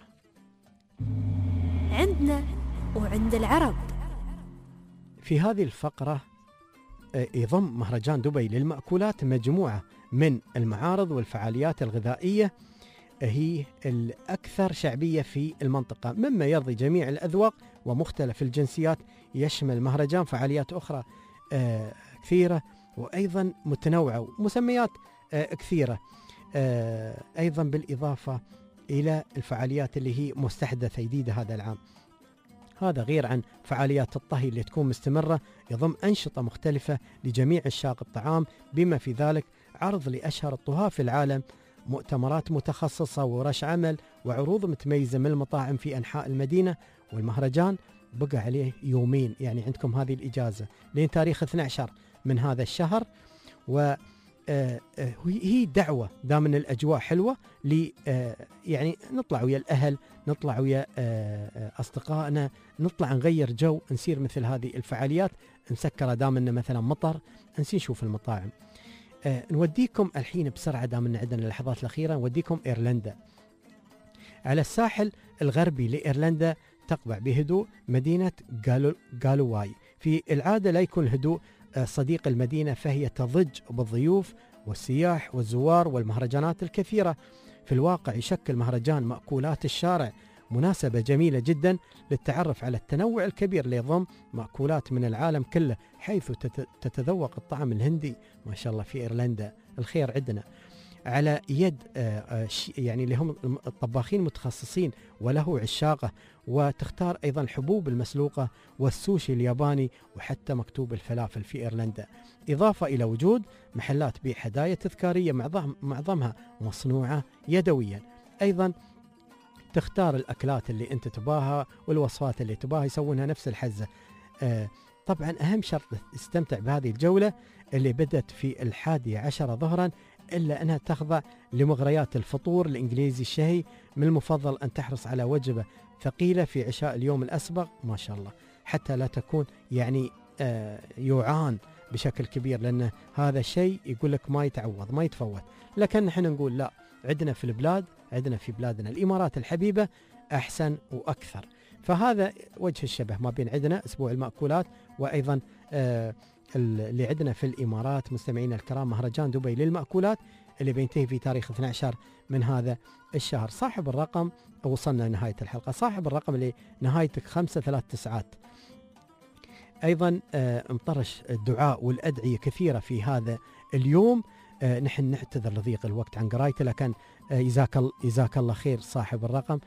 [SPEAKER 1] عندنا وعند العرب.
[SPEAKER 2] في هذه الفقرة يضم مهرجان دبي للمأكولات مجموعة من المعارض والفعاليات الغذائية هي الأكثر شعبية في المنطقة، مما يرضي جميع الأذواق ومختلف الجنسيات. يشمل مهرجان فعاليات أخرى كثيرة وأيضا متنوعة ومسميات كثيرة أيضا، بالإضافة إلى الفعاليات اللي هي مستحدثة جديدة هذا العام. هذا غير عن فعاليات الطهي اللي تكون مستمرة، يضم أنشطة مختلفة لجميع عشاق الطعام، بما في ذلك عرض لأشهر الطهاة في العالم، مؤتمرات متخصصة وورش عمل وعروض متميزة من المطاعم في أنحاء المدينة. والمهرجان بقى عليه يومين، يعني عندكم هذه الإجازة لين تاريخ 12 من هذا الشهر. وهي دعوة دام ان الأجواء حلوة يعني نطلع ويا الأهل، نطلع ويا أصدقائنا، نطلع نغير جو، نسير مثل هذه الفعاليات نسكر دام انه مثلا مطر، نشوف المطاعم. نوديكم الحين بسرعة دام ان عندنا اللحظات الأخيرة، نوديكم إيرلندا. على الساحل الغربي لإيرلندا تقبع بهدوء مدينة غالوواي. في العادة لا يكون الهدوء صديق المدينة، فهي تضج بالضيوف والسياح والزوار والمهرجانات الكثيرة. في الواقع يشكل مهرجان مأكولات الشارع مناسبة جميلة جدا للتعرف على التنوع الكبير اللي يضم مأكولات من العالم كله، حيث تتذوق الطعم الهندي ما شاء الله في إيرلندا. الخير عندنا على يد يعني اللي هم الطباخين متخصصين وله عشاقه، وتختار أيضا الحبوب المسلوقة والسوشي الياباني وحتى مكتوب الفلافل في إيرلندا، إضافة إلى وجود محلات بيع هدايا تذكارية معظمها مصنوعة يدويا. أيضا تختار الأكلات اللي أنت تباها والوصفات اللي تباها، يسوونها نفس الحزة. طبعا أهم شرط استمتع بهذه الجولة اللي بدأت في 11 ظهرا، إلا أنها تخضع لمغريات الفطور الإنجليزي الشهي. من المفضل أن تحرص على وجبة ثقيلة في عشاء اليوم الأسبق ما شاء الله، حتى لا تكون يعني يوعان بشكل كبير، لأن هذا الشيء يقول لك ما يتعوض ما يتفوت. لكن نحن نقول لا، عندنا في البلاد، عندنا في بلادنا الإمارات الحبيبة أحسن وأكثر. فهذا وجه الشبه ما بين عندنا أسبوع المأكولات وأيضا اللي عندنا في الإمارات. مستمعينا الكرام، مهرجان دبي للمأكولات اللي بينتهي في تاريخ 12 من هذا الشهر. صاحب الرقم، وصلنا لنهاية الحلقة، صاحب الرقم اللي نهايتك 539. أيضا مطرش الدعاء والأدعية كثيرة في هذا اليوم. نحن نعتذر لضيق الوقت عن قرايته، لكن جزاك الله خير صاحب الرقم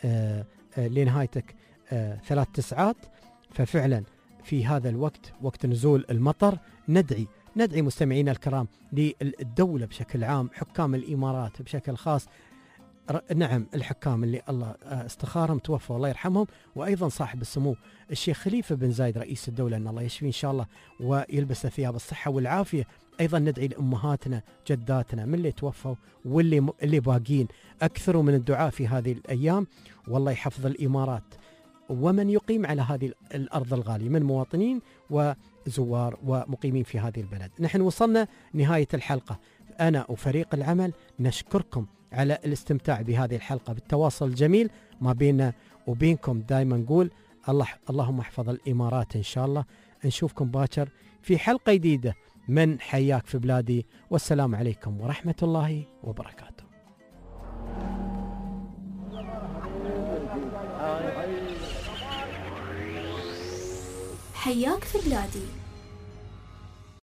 [SPEAKER 2] لنهايتك 3 9. ففعلا في هذا الوقت، وقت نزول المطر، ندعي مستمعينا الكرام للدولة بشكل عام، حكام الإمارات بشكل خاص، نعم الحكام اللي الله استخارهم توفوا الله يرحمهم، وأيضا صاحب السمو الشيخ خليفة بن زايد رئيس الدولة أن الله يشفيه إن شاء الله ويلبس ثياب الصحة والعافية. أيضا ندعي لأمهاتنا جداتنا من اللي توفوا واللي باقين، أكثروا من الدعاء في هذه الأيام، والله يحفظ الإمارات ومن يقيم على هذه الأرض الغالية من مواطنين وزوار ومقيمين في هذه البلد. نحن وصلنا نهاية الحلقة، أنا وفريق العمل نشكركم على الاستمتاع بهذه الحلقة، بالتواصل الجميل ما بيننا وبينكم. دائما نقول اللهم احفظ الإمارات إن شاء الله. نشوفكم باكر في حلقة جديدة من حياك في بلادي، والسلام عليكم ورحمة الله وبركاته.
[SPEAKER 1] حياك في بلادي.